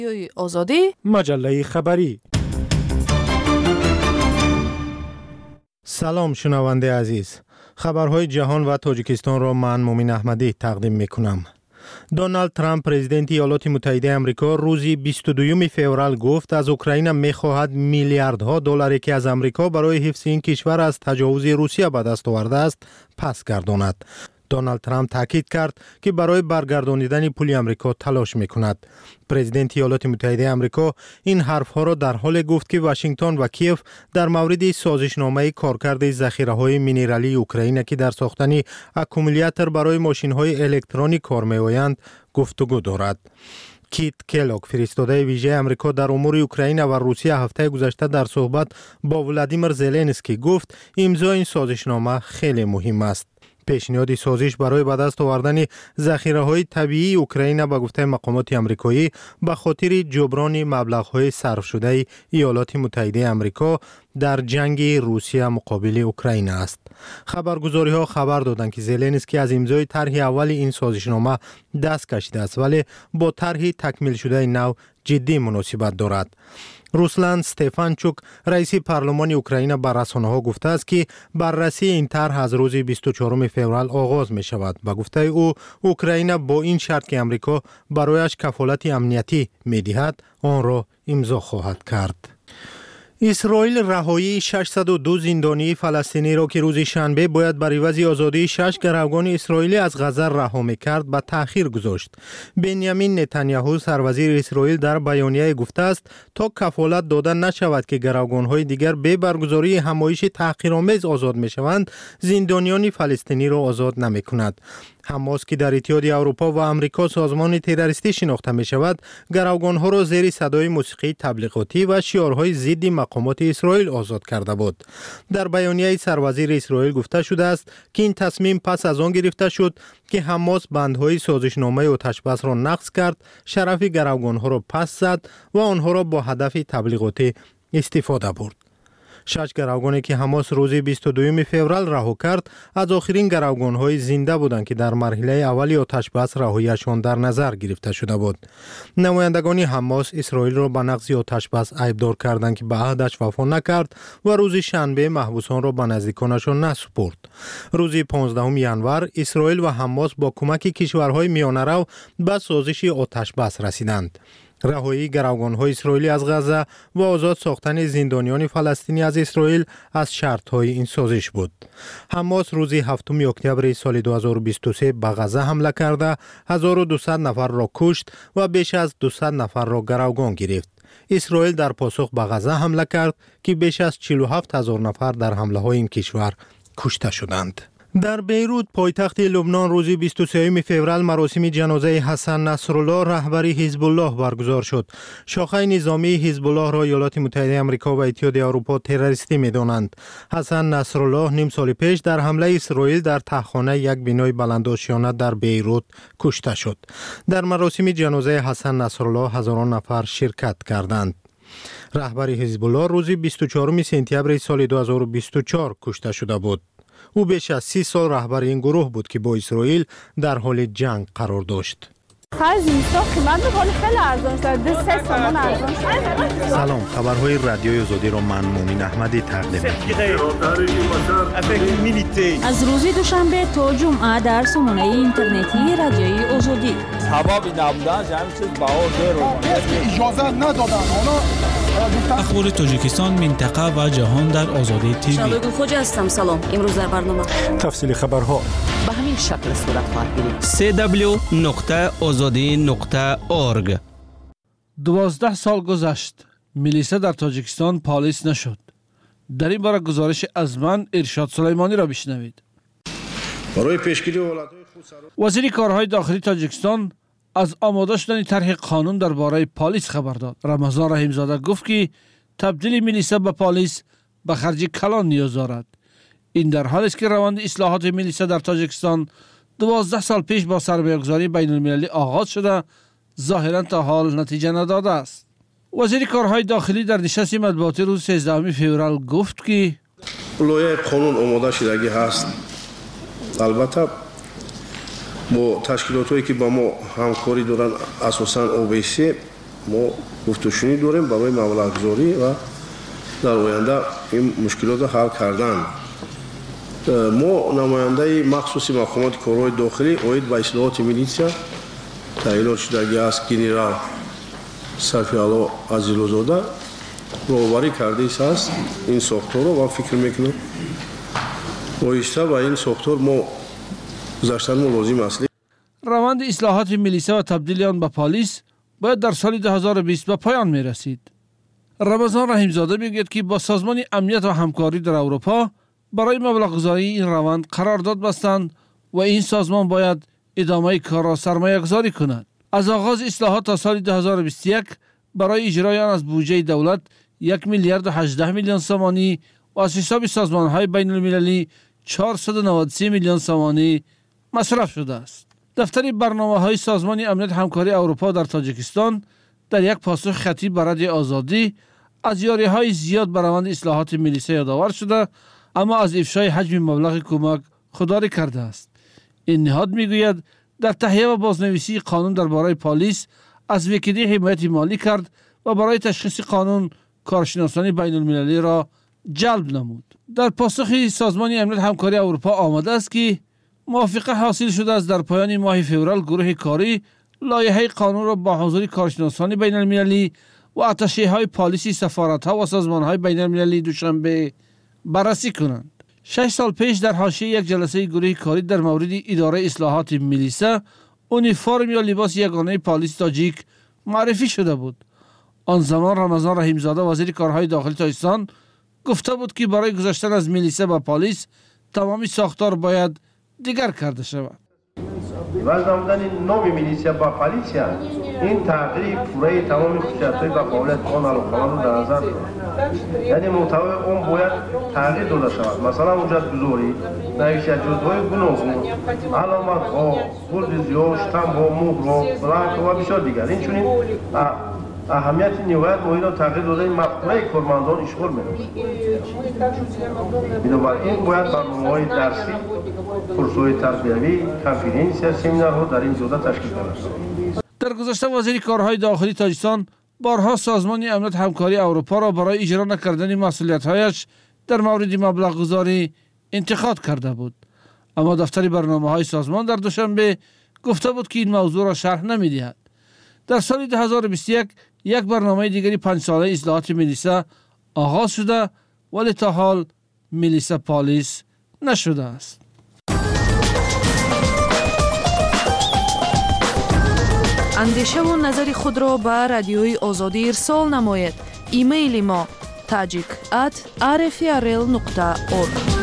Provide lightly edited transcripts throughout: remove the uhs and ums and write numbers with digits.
آزادی مجله خبری. سلام شنونده عزیز. خبرهای جهان و تاجیکستان را من مومین احمدی تقدیم میکنم. دونالد ترامپ پرزیدنت ایالات متحده آمریکا روز 22 فوریه گفت از اوکراین می‌خواهد میلیاردها دلاری که از آمریکا برای حفظ این کشور از تجاوز روسیه به دست آورده است پس گرداند. دونالد ترامپ تاکید کرد که برای برگردانیدن پول آمریکا تلاش می‌کند. پرزیدنت ایالات متحده آمریکا این حرف‌ها را در حال گفت که واشنگتن و کیف در مورد سازشنامه کارکرد ذخیره‌های مینرالی اوکراین که در ساختن اکومولاتور برای ماشین‌های الکترونیک کار می‌آیند گفتگو دارد. کیت کلاک فرستاده ویژه آمریکا در امور اوکراین و روسیه هفته گذشته در صحبت با ولادیمیر زلنسکی گفت امضای این سازشنامه خیلی مهم است. پیشنهاد سازش برای به دست آوردن ذخیره‌های طبیعی اوکراین به گفته مقامات آمریکایی به خاطر جبران مبلغ‌های صرف شده ایالات متحده آمریکا در جنگ روسیه مقابل اوکراین است. خبرگزاری‌ها خبر دادند که زلنسکی از امضای طرح اول این سازشنامه دست کشیده است ولی با طرح تکمیل شده نو جدی مناسبت دارد. روسلان استفانچوک رئیس پارلمان اوکراین به رسانه‌ها گفته است که بررسی این طرح از روز 24 فوریه آغاز می شود. به گفته او اوکراین با این شرط که آمریکا برایش کفالت امنیتی می دهد آن را امضا خواهد کرد. اسرائیل رهایی 602 زندانی فلسطینی را که روز شنبه باید بر عوض آزادی 6 گروگان اسرائیلی از غزه رها می‌کرد به تأخیر گذاشت. بنیامین نتانیاهو سروزیر اسرائیل در بیانیه گفته است تا کفالت داده نشود که گروگان‌های دیگر به برگزاری همایش تحقیرآمیز آزاد می‌شوند، زندانیان فلسطینی را آزاد نمی‌کند. حماس که در اتحاد اروپا و آمریکا سازمان تروریستی شناخته می شود، گروگان‌ها را زیر صدای موسیقی تبلیغاتی و شعارهای ضد مقامات اسرائیل آزاد کرده بود. در بیانیه سروزیر اسرائیل گفته شده است که این تصمیم پس از آن گرفته شد که حماس بندهای سازشنامه آتش‌بس را نقض کرد، شرف گروگان‌ها را پس زد و آنها را با هدف تبلیغاتی استفاده برد. 6 گروگانی که حماس روز 22 فوریه رها کرد از آخرین گروگان‌های زنده بودند که در مرحله اولی آتش‌بس رهاییشان در نظر گرفته شده بود. نمایندگان حماس اسرائیل را به نقض آتش‌بس عیبدار کردند که به عهدش وفا نکرد و روز شنبه محبوسان را به نزدیکانشان نسپرد. روز 15 ژانویه اسرائیل و حماس با کمک کشورهای میانه‌رو به سازش آتش‌بس رسیدند. رهایی گروگان‌های اسرائیلی از غزه و آزاد ساختن زندانیان فلسطینی از اسرائیل از شرط‌های این سازش بود. حماس روز 7 اکتبر سال 2023 به غزه حمله کرده 1200 نفر را کشت و بیش از 200 نفر را گروگان گرفت. اسرائیل در پاسخ به غزه حمله کرد که بیش از 47000 نفر در حمله‌های این کشور کشته شدند. در بیروت پایتخت لبنان روز 23 فوریه مراسم جنازه حسن نصرالله رهبر حزب الله برگزار شد. شاخه نظامی حزب الله را ایالات متحده آمریکا و اتحاد اروپا تروریستی می‌دانند. حسن نصرالله نیم سال پیش در حمله اسرائیل در تهخانه یک بنای بلندآشیانه در بیروت کشته شد. در مراسم جنازه حسن نصرالله هزاران نفر شرکت کردند. رهبر حزب الله روز 24 سپتامبر سال 2024 کشته شده بود. او بیش از 30 سال رهبر این گروه بود که با اسرائیل در حال جنگ قرار داشت. سلام، خبرهای رادیوی آزادی را من مومین احمدی تقدیم می‌کنم. از روز دوشنبه تا جمعه در سامانه اینترنتی رادیوی آزادی. اخبار تاجیکستان، منطقه و جهان در آزادی تیوی. شبکه خوج هستم. سلام. امروز در برنامه تفصیل خبرها به همین شکل صورت خواهد گرفت. www.azadi.org 12 سال گذشت، میلیسا در تاجیکستان پالیس نشد. در این باره گزارش از من ارشاد سلیمانی را بشنوید. برای پیشگیری حالت‌های وزیر کارهای داخلی تاجیکستان از آماده شدن طرح قانون درباره پالیس خبر داد. رمضان رحیمزاده گفت که تبدیل میلیسا به پالیس به خرج کلان نیاز دارد. این در حالی است که روند اصلاحات میلیسا در تاجیکستان 12 سال پیش با سرمایه‌گذاری بین‌المللی آغاز شده ظاهراً تا حال نتیجه نداده است. وزیر کارهای داخلی در نشست مطبوعاتی روز 13 فوریه گفت که لایحه قانون آماده شدگی هست. البته با تشکیلات‌هایی که با ما همکاری دارند، اساساً OBC ما گفتگوشنی داریم برای مبلغ‌گذاری و در آینده این مشکلات حل کردن. ما نماینده مخصوصی مقامات کارهای داخلی اوید به اصلاحات میلیسیا تعیینات شدگی است گنرال صفی‌الله عزیزلوزاده راهبری کرده است این ساختار رو و فکر میکنم آهسته با این ساختار ما گذشتن ما لازم است. روند اصلاحات میلیسا و تبدیل آن به پلیس باید در سال 2020 به پایان می رسید. رمضان رحیمزاده میگوید که با سازمان امنیت و همکاری در اروپا برای مبلغ گذاری این روند قرارداد بستند و این سازمان باید ادامه کار را سرمایه گذاری کند. از آغاز اصلاحات تا سال 2021 برای اجرای آن از بودجه دولت 1 میلیارد و 18 میلیون سومانی و از حساب سازمان‌های بین المللی 493 میلیون سومانی مصرف شده است. دفتر برنامه‌های سازمان امنیت همکاری اروپا در تاجیکستان در یک پاسخ خطی به رادیو آزادی از یاری‌های زیاد بر روند اصلاحات میلیسا یادآور شده، اما از افشای حجم مبلغ کمک خودداری کرده است. این نهاد میگوید در تهیه و بازنویسی قانون درباره پلیس از وکیلی حمایت مالی کرد و برای تشخیص قانون کارشناسان بین المللی را جلب نمود. در پاسخی سازمان امنیت همکاری اروپا آمده است که موافقه حاصل شده است در پایان ماه فوریه گروه کاری لایحه قانون را با حضور کارشناسان بین المللی و اتشه‌های پلیسی سفارت‌ها و سازمان‌های بین المللی دوشنبه بررسی کنند. 6 سال پیش در حاشیه یک جلسه گروه کاری در مورد اداره اصلاحات میلیسا اونیفرم یا لباس یگانه پلیس تاجیک معرفی شده بود. آن زمان رمضان رحیمزاده وزیر کارهای داخلی تاجیکستان گفته بود که برای گذشتن از میلیسا به پلیس تمامی ساختار باید دیگر کرده شود. وضع نمودن نام میلیسیا با پلیسیا این تغییر پوره تمام خصوصیت‌های و فعالیت آن رو در نظر دارد. یعنی محتوای اون باید تغییر داده شود. مثلا حجت‌گذاری، نوشته جزوهای گوناگون، علامت‌ها، گلدوزی‌ها، شتم‌ها، مهرها، بلنک‌ها و بسیار دیگر. این چنین اهمیت نهایت مهم را تغییر داده مفهوم کارمندان اشغال می‌نماید. بنابراین باید برنامه‌های درسی، کورس‌های تربیوی، کنفرانس‌ها، سمینارها در این زمینه تشکیل شود. در گذشته وزیر کارهای داخلی تاجیکستان بارها سازمان امنیت همکاری اروپا را برای اجرا نکردن مسئولیت‌هایش در مورد مبلغ گذاری انتقاد کرده بود، اما دفتر برنامه‌های سازمان در دوشنبه گفته بود که این موضوع را شرح نمی‌دهد. در سال 2021 یک برنامه دیگری 5 ساله اصلاحات میلیسا آغاز شده ولی تا حال میلیسا پلیس نشده است. اندیشه و نظر خود را به رادیوی آزادی ارسال نمایید. ایمیل ما tajik@rfrl.org.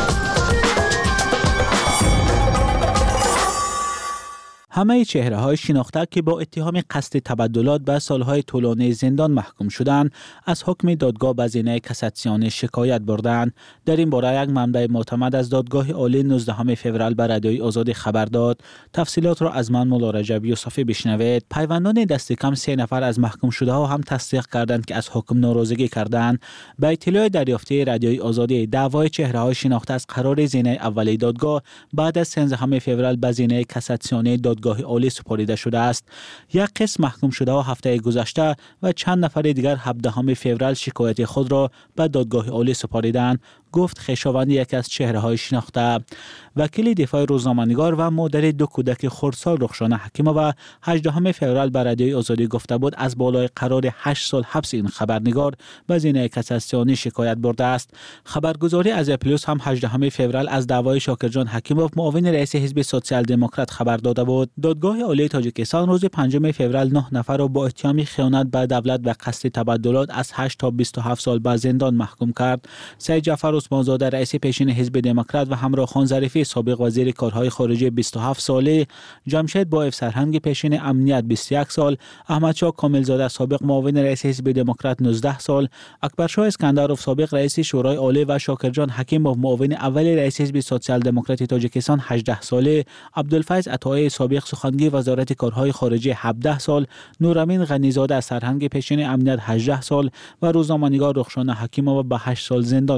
همه چهره‌های شناخته که با اتهام قصد تبدلات به سالهای طولانی زندان محکوم شدند، از حکم دادگاه به زینه کاساسیون شکایت بردند. در این باره یک منبع معتمد از دادگاه عالی 19 فوریه به رادیوی آزادی خبر داد. تفصیلات را از من مولا رجب یوسفی بشنوید. پیوندان دست کم 3 نفر از محکوم شده ها هم تصدیق کردند که از حکم ناراضگی کردند. به اطلاع دریافتی رادیوی آزادی، دعوای چهره‌های شناخته از قرار زینه اولی دادگاه بعد از 13 فوریه به زینه کاساسیون دادگاه عالی سپرده شده است. یک قسم محکوم شده ها هفته گذشته و چند نفر دیگر 17 فوریه شکایت خود را به دادگاه عالی سپاریدند، گفت خویشاوند یکی از چهره‌های شناخته. وکیل دفاع روزنامه‌نگار و مادر 2 کودک خردسال رخشانه حکیمووا 18 فوریه به رادیوی آزادی گفته بود از بالای قرار 8 سال حبس این خبرنگار به زینه کاساسیونی شکایت برده است. خبرگزاری از پلیس هم 18 فوریه از دعوای شاکرجان حکیموف معاون رئیس حزب سوسیال دموکرات خبر داده بود. دادگاه عالی تاجیکستان روز 5 فوریه 9 نفر را با اتهام خیانت به دولت و قصد تبدلات از 8 تا 27 سال به زندان محکوم کرد. سید جعفر عثمانزاده رئیس پیشین حزب دموکرات و همراه خان ظریفی سابق وزیر کارهای خارجه 27 ساله، جمشید بایف سرهنگ پیشین امنیت 21 سال، احمدشاه کاملزاده سابق معاون رئیس حزب دموکرات 19 سال، اکبرشاه اسکندرov سابق رئیس شورای عالی و شاکرجان حکیموف معاون اول رئیس حزب سوسیال دموکرات تاجیکستان 18 ساله، عبدالفیض عطایی سابق سخنگوی وزارت کارهای خارجه 17 سال، نورامین غنیزاده سرهنگ پیشین امنیت 18 سال و روزنامه‌نگار رخشانه حکیمووا به 8 سال زندان محکوم شد.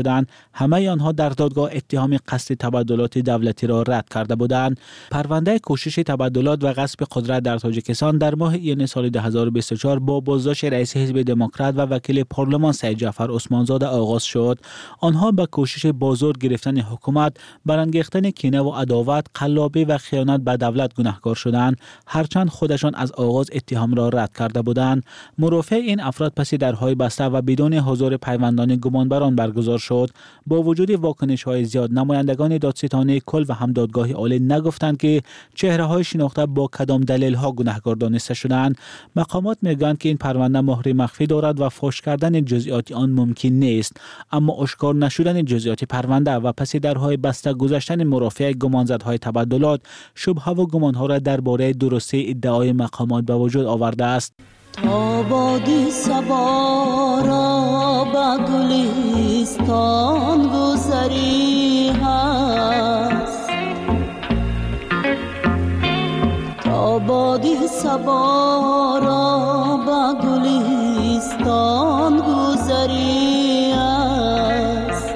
شدند، همه آنها در دادگاه اتهام قصد تبادلات دولتی را رد کرده بودند. پرونده کوشش تبادلات و غصب قدرت در تاجیکستان در ماه ایون سال 2024 با بازداشت رئیس حزب دموکرات و وکیل پارلمان سید جعفر عثمانزاده آغاز شد. آنها به کوشش بازدار گرفتن حکومت، برانگیختن کینه و عداوت، قلابی و خیانت به دولت گناهکار شدند، هرچند خودشان از آغاز اتهام را رد کرده بودند. مرافع این افراد پس درهای بسته و بدون حضور پیوندان گمانبران برگزار شد. با وجود واکنش‌های زیاد، نمایندگان دادستانی کل و هم دادگاه عالی نگفتند که چهره‌های شناخته با کدام دلیل‌ها گناهکار دانسته شدند. مقامات میگویند که این پرونده مهر مخفی دارد و فاش کردن جزئیات آن ممکن نیست، اما آشکار نشدن جزئیات پرونده و پس درهای بسته گذشتن مرافع گمانزدهای تبادلات شبهه و گمانها را درباره درستی ادعای مقامات به وجود آورده است. تا بادی صبا را به گلستان گذری هست، تا بادی صبا را به گلستان گذری هست،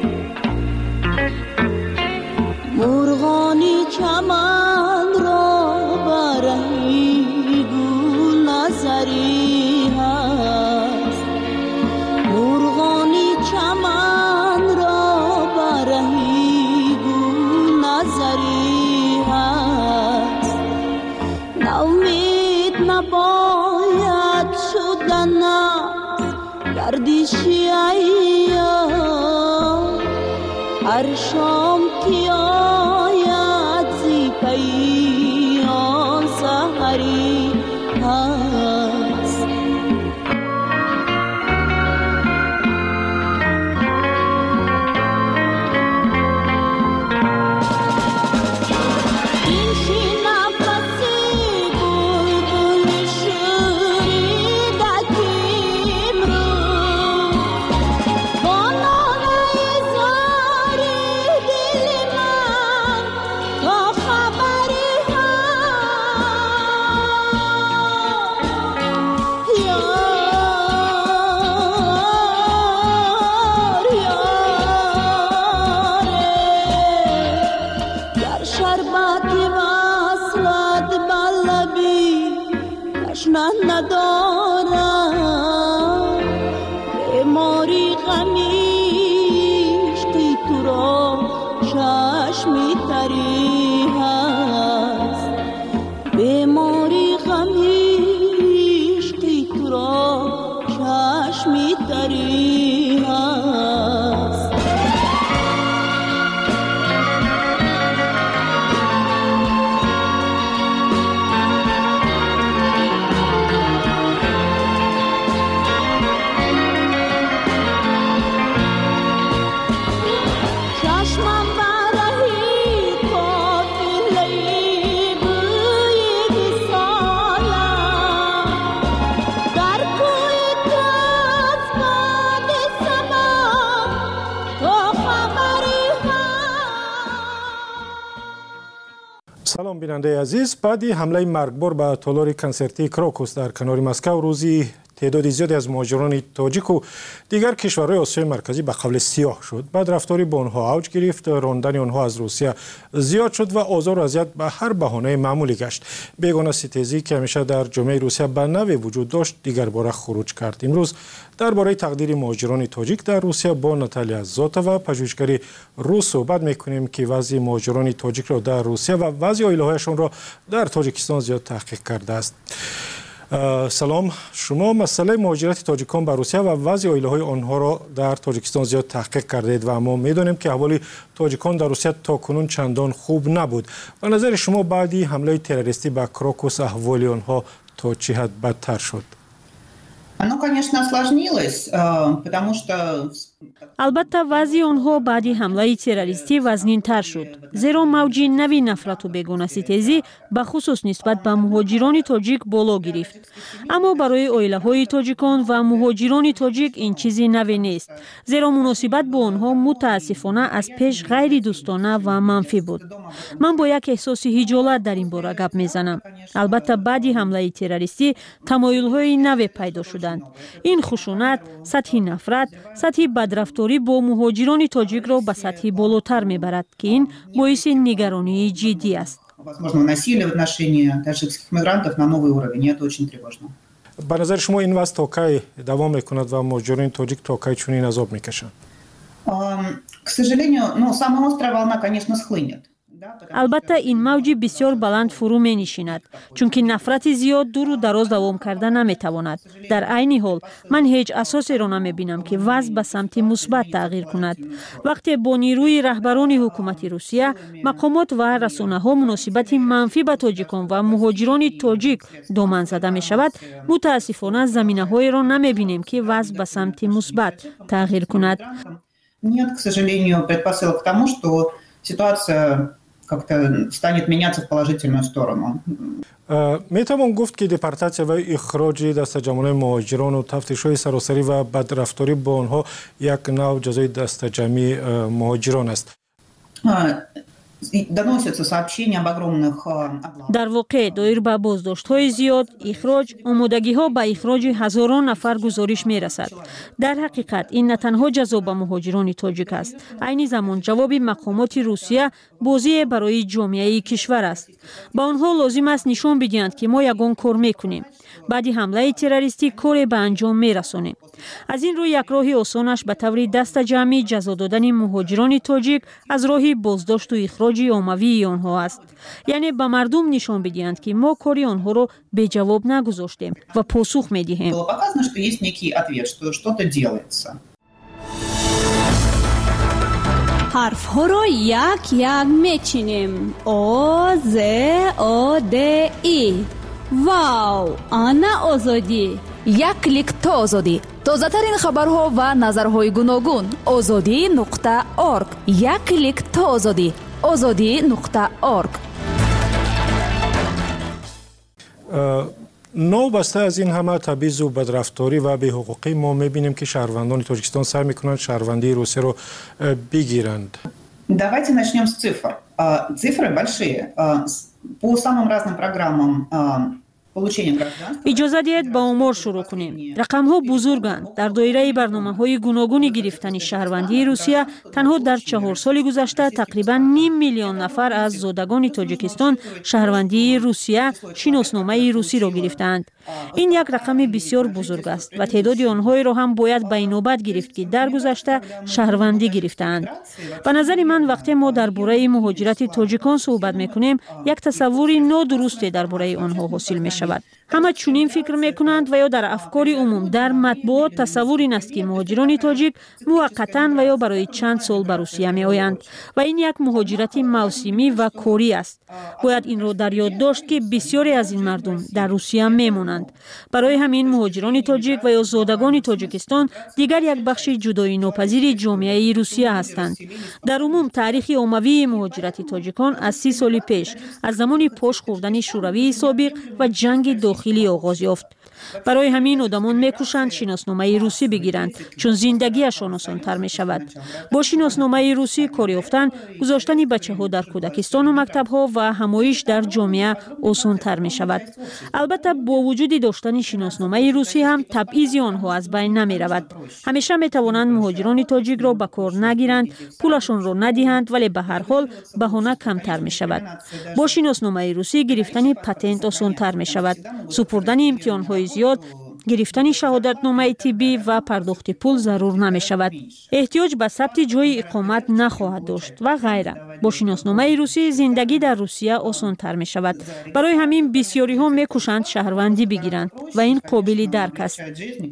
مرغانی چمن را برهی گل نظری هست، مرغانی چمن را برهی گل نظری هست، ناامید نباید شدن گردشی ایام، هر شام که آید زی پیام سحری هست. این شی نفسی بلبل شوریده کیم رو، با ناله زاری دل من تا خبری هست. گر شربتی وصلت بلبی تشنه ندارم، بیماری غمیشتی تو را چشمی تری هست، بیماری غمیشتی تو را چشمی تری هست. چشمم برهی قافله‌ای بوی وصالم، در کوی تاز باد سما تو خبری هست. سلام بیننده عزیز. بعدی حمله مرگبار به تالار کنسرتی کراکوس در کنار مسکو روزی تعداد زیادی از مهاجران تاجیک و دیگر کشورهای آسیای مرکزی به قبل سیاه شد. بعد رفتاری با آنها اوج گرفت، راندن آنها از روسیه زیاد شد و آزار و اذیت به هر بهانه معمولی گشت. بیگانه ستیزی که همیشه در جامعه روسیه به نوعی وجود داشت دیگر باره خروج کرد. امروز درباره تقدیر مهاجران تاجیک در روسیه با ناتالیا زاتووا پژوهشگر روس صحبت میکنیم که وضع مهاجران تاجیک را در روسیه و وضع عائله‌هایشان را در تاجیکستان زیاد تحقیق کرده است. سلام، شما مسئله مهاجرت تاجیکان به روسیه و وضع عائله‌های آنها را در تاجیکستان زیاد تحقیق کردید و ما می‌دانیم که احوال تاجیکان در روسیه تاکنون چندان خوب نبود. به نظر شما بعدی حمله تروریستی به کراکوس احوال آنها تا چه حد بدتر شد؟ Оно, конечно, осложнилось, потому что البته وضع آنها بعد حمله تروریستی وزنین‌تر شد، زیرا موج نوی نفرت و بیگانه‌ستیزی به خصوص نسبت به مهاجران تاجیک بالا گرفت. اما برای عائله‌های تاجیکان و مهاجران تاجیک این چیزی نوی نیست، زیرا مناسبت با آنها متاسفانه از پیش غیر دوستانه و منفی بود. من با یک احساس خجالت در این باره گپ میزنم. البته بعد حمله تروریستی تمایل‌های نوی پیدا شده دادند. این خشونت، سطح نفرت، سطح بدرفتاری با مهاجران تاجیک را به سطح بالاتر میبرد که این باعث نگرانی جدی است. Возможно, насилие в отношении таджикских мигрантов на новый уровень. Это очень тревожно. به نظر شما این وضع تا کی دوام میکند و مهاجران تاجیک تا کی چنین عذاب میکشند؟ К сожалению, самая острая волна, конечно, схлынет. البته این موج بسیار بلند فرو می نشیند چونکه نفرت زیاد دور و دراز دوام کرده نمی تواند. در عین حال من هیچ اساسی را نمی بینم که وضع به سمت مثبت تغییر کند. وقتی با نیروی رهبران حکومت روسیه، مقامات و رسانه ها مناسبت منفی به تاجیکان و مهاجران تاجیک دامن زده می شود، متاسفانه زمینه های را نمی بینیم که وضع به سمت مثبت تغییر کند. Нет, к сожалению, предпосылок к тому, что ситуация как-то станет меняться в положительную сторону. میتوان گفت که دپارتاسیا و اخراج دسته‌جمعی مهاجران و تفتیش‌های سراسری و بدرفتاری با آنها یک نوع جزای دسته‌جمعی مهاجران است. Доносятся сообщения об огромных در واقع دایر به بازداشت‌های زیاد، اخراج، آمادگی‌ها به اخراج هزاران نفر گزارش می‌رسد. در حقیقت این نه تنها جزا به مهاجران تاجیک است، عین زمان جواب مقامات روسیه بازی برای جامعه کشور است. با آنها لازم است نشان بدهند که ما یگان کار می‌کنیم. بعد حمله تروریستی کار به انجام می‌رسانیم. از این رو یک راه آسانش به طور دسته‌جمعی جزا دادن مهاجران تاجیک از راه بازداشت و اخراج عمومی آنها است. یعنی به مردم نشان بدهند که ما کاری آنها را به جواب نگذاشتیم و پاسخ می‌دهیم. Показано, что есть некий ответ, что что-то делается. حرف‌ها را یک یک میچینیم. آ ز آ د ای. واو، آنا آزادی. یک کلیک تا آزادی. تازه‌ترین خبرها و نظرهای گوناگون. azadi.org. یک کلیک تا آزادی. azadi.org. نوبسته از این همه تبعیض و بدرفتاری و بی‌حقوقی ما می‌بینیم که شهروندان تاجیکستان سعی می‌کنند شهروندی روسیه رو بگیرند. Давайте начнем с цифр. Цифры большие. По самым разным программам получения гражданства. اجازه دهید با آمار شروع کنیم. رقم ها بزرگند. در دایره برنامه های گوناگون گرفتن شهروندی روسیه تنها در 4 سال گذشته تقریبا 5 میلیون نفر از زادگان تاجیکستان شهروندی روسیه شناسنامه روسی را گرفتند. این یک رقم بسیار بزرگ است و تعداد آنها را هم باید به نوبت گرفت که در گذشته شهروندی گرفتند. به نظر من وقتی ما درباره مهاجرت تاجیکان صحبت میکنیم یک تصور نادرستی درباره آنها حاصل می شود. همه چنین فکر میکنند و یا در افکار عموم در مطبوعات تصور این است که مهاجران تاجیک موقتا و یا برای چند سال به روسیه می آیند و این یک مهاجرت موسمی و کاری است. باید این را در یاد داشت که بسیاری از این مردم در روسیه میمانند. برای همین مهاجران تاجیک و یا زادگان تاجیکستان دیگر یک بخش جدایی ناپذیر جامعه روسیه هستند. در عموم تاریخ عمومی مهاجرت تاجیکان از 30 سال پیش از زمان پاش خوردن شوروی سابق و جنگ داخلی آغاز یافت. برای همین آدمان میکوشند شناسنامه روسی بگیرند چون زندگیشان آسان‌تر می شود. با شناسنامه روسی کار یافتن، گذاشتن بچه‌ها در کودکستان و مکتب‌ها و همایش در جامعه آسان‌تر می شود. البته با وجود داشتن شناسنامه روسی هم تبعیض آنها از بین نمی رود. همیشه می توانند مهاجران تاجیک را به کار نگیرند، پولشان را ندهند، ولی به هر حال بهانه کمتر می شود. با شناسنامه روسی گرفتن پتنت آسان‌تر می شود. سپردن امتحان‌های زیاد، گرفتن شهادتنامه طبی و پرداخت پول ضرور نمی شود. احتیاج به ثبت جای اقامت نخواهد داشت و غیره. با شناسنامه روسی زندگی در روسیه آسان تر می شود. برای همین بسیاری ها می کوشند شهروندی بگیرند و این قابل درک است.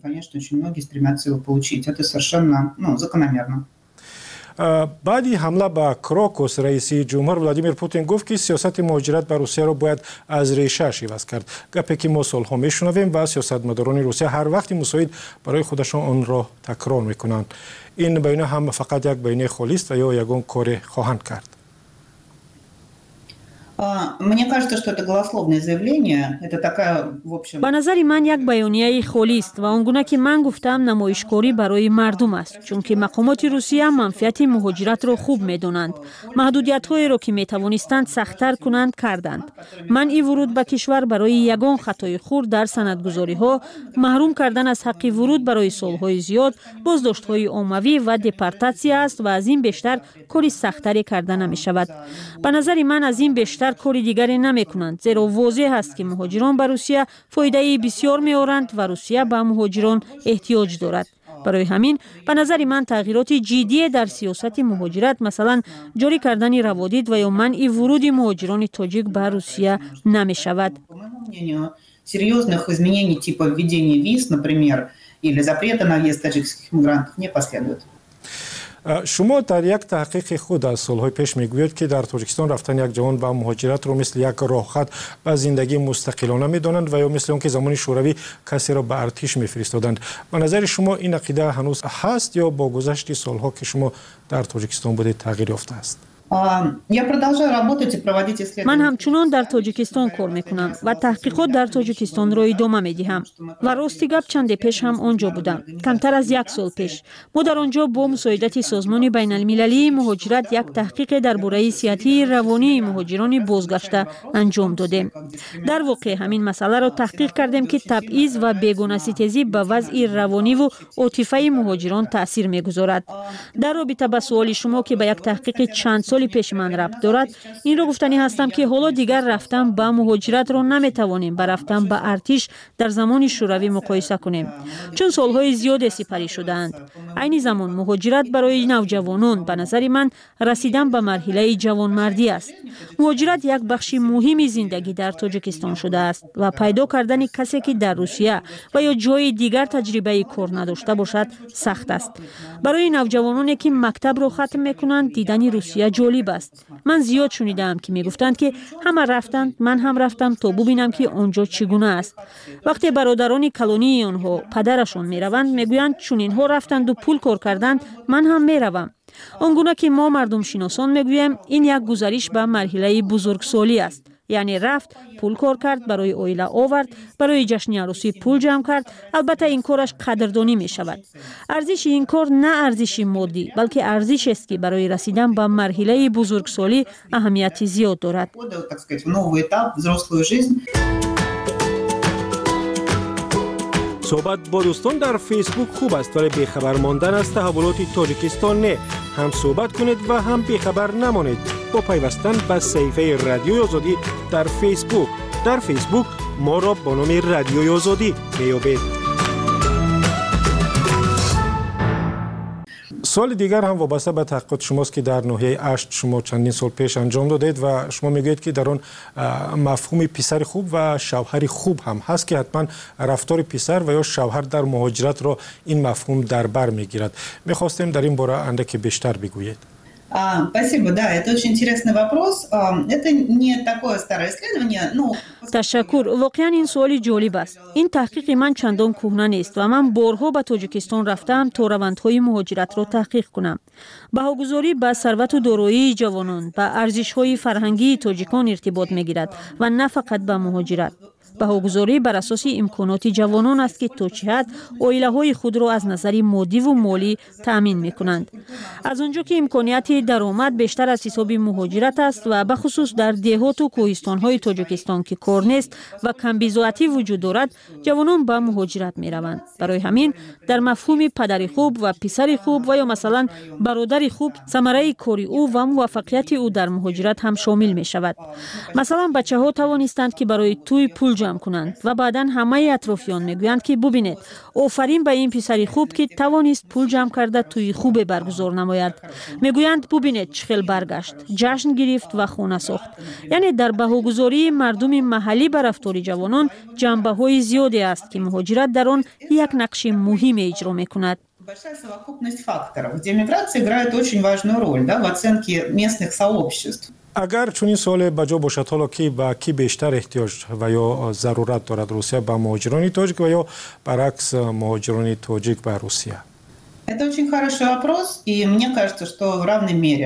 بعدی حمله به کراکوس رئیس جمهور ولادیمیر پوتین گفت که سیاست مهاجرت به روسیه را باید از ریشه‌اش عوض کرد. گپی که ما سالها میشنویم و سیاستمداران روسیه هر وقت مساعد برای خودشان آن را تکرار میکنند. این بیانیه هم فقط یک بیانیه خالی است و یا یگان کار خواهند کرد. Мне кажется, что это голословное заявление. Это такая, в общем... ба назари ман як баёнияи холист ва он гуна ки ман гуфтам намоишкорӣ барои мардум аст, чунки мақомоти Русия манфиати муҳоҷиратро хуб медонанд. маҳдудиятҳоеро ки метавонистанд сахттар кунанд карданд. манъи вуруд ба кишвар барои ягон хатои хурд дар санадгузориҳо, маҳрум кардан аз ҳаққи вуруд барои солҳои зиёд, боздоштҳои оммавӣ ва депортатсия аст ва аз ин бештар кори сахттаре карда намешавад. ба назари ман аз ин бештар кори дигаре намекунанд, зеро возеҳ аст ки муҳоҷирон ба Русия фоидаи бисёр меоранд ва Русия ба муҳоҷирон эҳтиёҷ дорад. барои ҳамин ба назари ман тағйироти ҷиддие дар сиёсати муҳоҷират, масалан ҷорӣ кардани раводид ва ё манъи вуруди муҳоҷирони тоҷик ба Русия намешавад. Серьезных изменений типа введения виз, например, или запрета на въезд таджикских мигрантов не последует. شما در یک تحقیق خود از سالهای پیش میگویید که در تاجیکستان رفتن یک جوان با مهاجرت رو مثل یک راهخط به زندگی مستقلانه میدانند و یا مثل اون که زمان شوروی کسی را به ارتش میفرستادند. به نظر شما این عقیده هنوز هست یا با گذشت سالها که شما در تاجیکستان بودید تغییر یافته است؟ ман ҳамчунон дар тоҷикистон кор мекунам ва таҳқиқот дар тоҷикистонро идома медиҳам ва рости гап чанде пеш ҳам он ҷо будам, камтар аз як сол пеш. мо дар он ҷо бо мусоидати созмони байналмилалии муҳоҷират як таҳқиқе дар бораи сиҳатии равонии муҳоҷирони бозгашта анҷом додем. дар воқеъ ҳамин масъаларо таҳқиқ кардем ки табъиз ва бегонаситезӣ ба вазъи равониву отифаи муҳоҷирон таъсир мегузорад. дар робита ба суоли шумо ки ба як таҳқиқи чанд соли пеш ман рабт дорад, инро гуфтанӣ ҳастам ки ҳоло дигар рафтан ба муҳоҷиратро наметавонем ба рафтан ба артиш дар замони шӯравӣ муқоиса кунем, чун солҳои зиёде сипарӣ шудаанд. айни замон муҳоҷират барои навҷавонон ба назари ман расидан ба марҳилаи ҷавонмардӣ аст. муҳоҷират як бахши муҳими зиндагӣ дар тоҷикистон шудааст ва пайдо кардани касе ки дар Русия ва ё ҷои дигар таҷрибаи кор надошта бошад сахт аст. барои навҷавононе ки мактабро хатм мекунанд, дидани Русия ҷолиб аст. ман зиёд шунидаам ки мегуфтанд ки ҳама рафтанд, ман ҳам рафтам то бубинам ки он ҷо чӣ гуна аст. вақте бародарони калонии онҳо падарашон мераванд, мегӯянд чун инҳо рафтанду пул кор карданд, ман ҳам меравам. он гуна ки мо мардумшиносон мегӯем, ин як гузариш ба марҳилаи бузургсолӣ аст. яъне рафт, пул кор кард, барои оила овард, барои ҷашни арӯсӣ пул ҷамъ кард. албатта ин кораш қадрдонӣ мешавад. арзиши ин кор на арзиши моддӣ, балки арзишест ки барои расидан ба марҳилаи бузургсолӣ аҳамияти зиёд дорад. صحبت با دوستان در فیسبوک خوب است ولی بیخبر ماندن از تحولات تاجیکستان نه. هم صحبت کنید و هم بیخبر نمانید با پیوستن به صفحه رادیوی آزادی در فیسبوک. در فیسبوک ما را با نام رادیوی آزادی میابید. سوال دیگر هم وابسته به تحقیقات شماست که در ناحیه اشت شما چندین سال پیش انجام دادید و شما میگویید که در آن مفهوم پسر خوب و شوهر خوب هم هست که حتما رفتار پسر و یا شوهر در مهاجرت را این مفهوم در بر میگیرد. میخواستیم در این باره اندکی بیشتر بگویید. Спасибо, да, это очень интересный вопрос. Это не такое старое исследование, но... ташаккур. воқеан ин суоли ҷолиб аст. ин таҳқиқи ман чандон кӯҳна нест ва ман борҳо ба тоҷикистон рафтаам то равандҳои муҳоҷиратро таҳқиқ кунам. баҳогузорӣ ба сарвату дороии ҷавонон, ба арзишҳои фарҳангии тоҷикон иртибот мегирад ва на фақат ба муҳоҷират. баҳогузорӣ бар асоси имконоти ҷавонон аст ки то чӣ ҳад оилаҳои худро аз назари моддиву молӣ таъмин мекунанд. аз он ҷо ки имконияти даромад бештар аз ҳисоби муҳоҷират аст ва бахусус дар деҳоту кӯҳистонҳои тоҷикистон ки кор нест ва камбизоатӣ вуҷуд дорад, ҷавонон ба муҳоҷират мераванд. барои ҳамин дар мафҳуми падари хуб ва писари хуб ва ё масалан бародари хуб самараи кори ӯ ва муваффақияти ӯ дар муҳоҷират ҳам шомил мешавад. масалан бачаҳо тавонистанд ки барои тӯй пул ҷамъ кунанд ва баъдан ҳамаи атрофиён мегӯянд ки бубинед, офарин ба ин писари хуб ки тавонист пул ҷамъ карда тӯйи хубе баргузор намояд. мегӯянд бубинед чӣ хел баргашт, ҷашн гирифт ва хона сохт. яъне дар баҳогузории мардуми маҳаллӣ ба рафтори ҷавонон ҷанбаҳои зиёде аст ки муҳоҷират дар он як нақши муҳиме иҷро мекунад. Большая совокупность факторов, где миграция играет очень важную роль, да, в оценке местных сообществ. اگر چون این سوال بجا باشد حالا که با کی بیشتر احتیاج و یا ضرورت دارد روسیه با مهاجران تاجیک و یا برعکس مهاجران تاجیک با روسیه؟ Это очень хороший вопрос, и мне кажется, что в равной мере.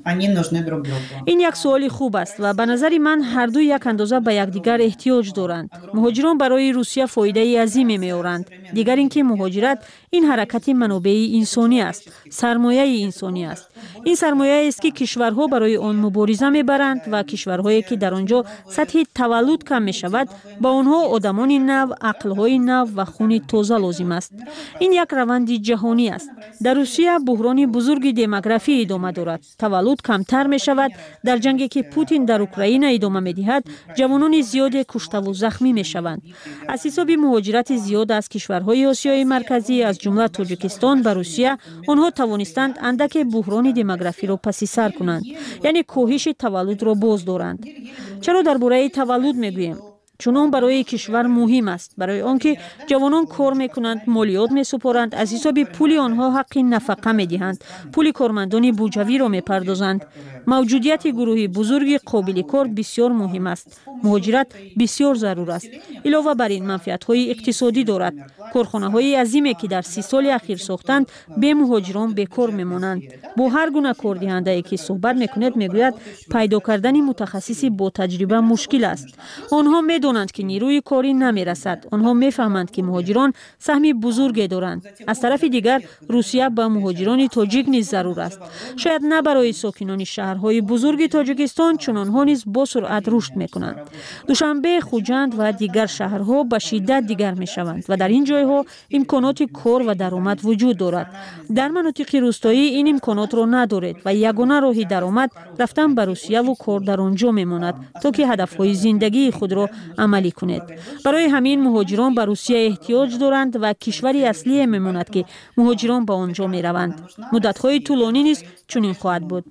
این یک سوالی خوب است و به نظر من هر دو یک اندازه به یکدیگر احتیاج دارند. مهاجران برای روسیه فایده عظیمی می‌آورند. دیگر اینکه مهاجرت این حرکت منابع انسانی است، سرمایه انسانی است. این سرمایه است که کشورها برای آن مبارزه می‌برند و کشورهایی که در آنجا سطح تولد کم می‌شود، با آنها آدمان نو، عقل‌های نو و خون تازه لازم است. این یک روند جهانی است. در روسیه بحران بزرگ دموگرافی ادامه دارد. تولد کمتر می شود. در جنگی که پوتین در اوکراین ادامه می دهد، جوانان زیاد کشته و زخمی می شوند. از حساب مهاجرت زیاد از کشورهای آسیای مرکزی از جمله تاجیکستان به روسیه، آنها توانستند اندک بحران دموگرافی را پس سر کنند، یعنی کاهش تولد را باز دارند. چرا درباره تولد می گوییم؟ چون آن برای کشور مهم است، برای آنکه جوانان کار میکنند، مالیات میسپارند، از حساب پول آنها حق نفقه میدهند، پول کارمندان بودجوی را میپردازند. موجودیت گروه بزرگ قابل کار بسیار مهم است. مهاجرت بسیار ضرور است. علاوه بر این منفعت‌های اقتصادی دارد. کارخانه‌های عظیمی که در 30 سال اخیر ساختند به مهاجران بیکار میمانند. با هر گونه کاردهنده‌ای که صحبت میکنید میگوید پیدا کردن متخصصی با تجربه مشکل است. آنها میدانند که نیروی کاری نمیرسد. آنها میفهمند که مهاجران سهمی بزرگی دارند. از طرف دیگر روسیه با مهاجران تاجیک نیز ضرور است. شاید نه برای ساکنان شهرهای بزرگ تاجیکستان، چون آنها نیز با سرعت رشد میکنند. دوشنبه، خوجند و دیگر شهرها به شدت دیگر میشوند و در این جایها امکانات کار و درآمد وجود دارد. در مناطق روستایی این امکانات را ندارید و یگانه راه درآمد رفتن به روسیه و کار در آنجا میماند تا که هدفهای زندگی خود را عملی کنید. برای همین مهاجران به روسیه احتیاج دارند و کشوری اصلی میماند که مهاجران به آنجا میروند. مدت‌های طولانی نیز چنین خواهد بود.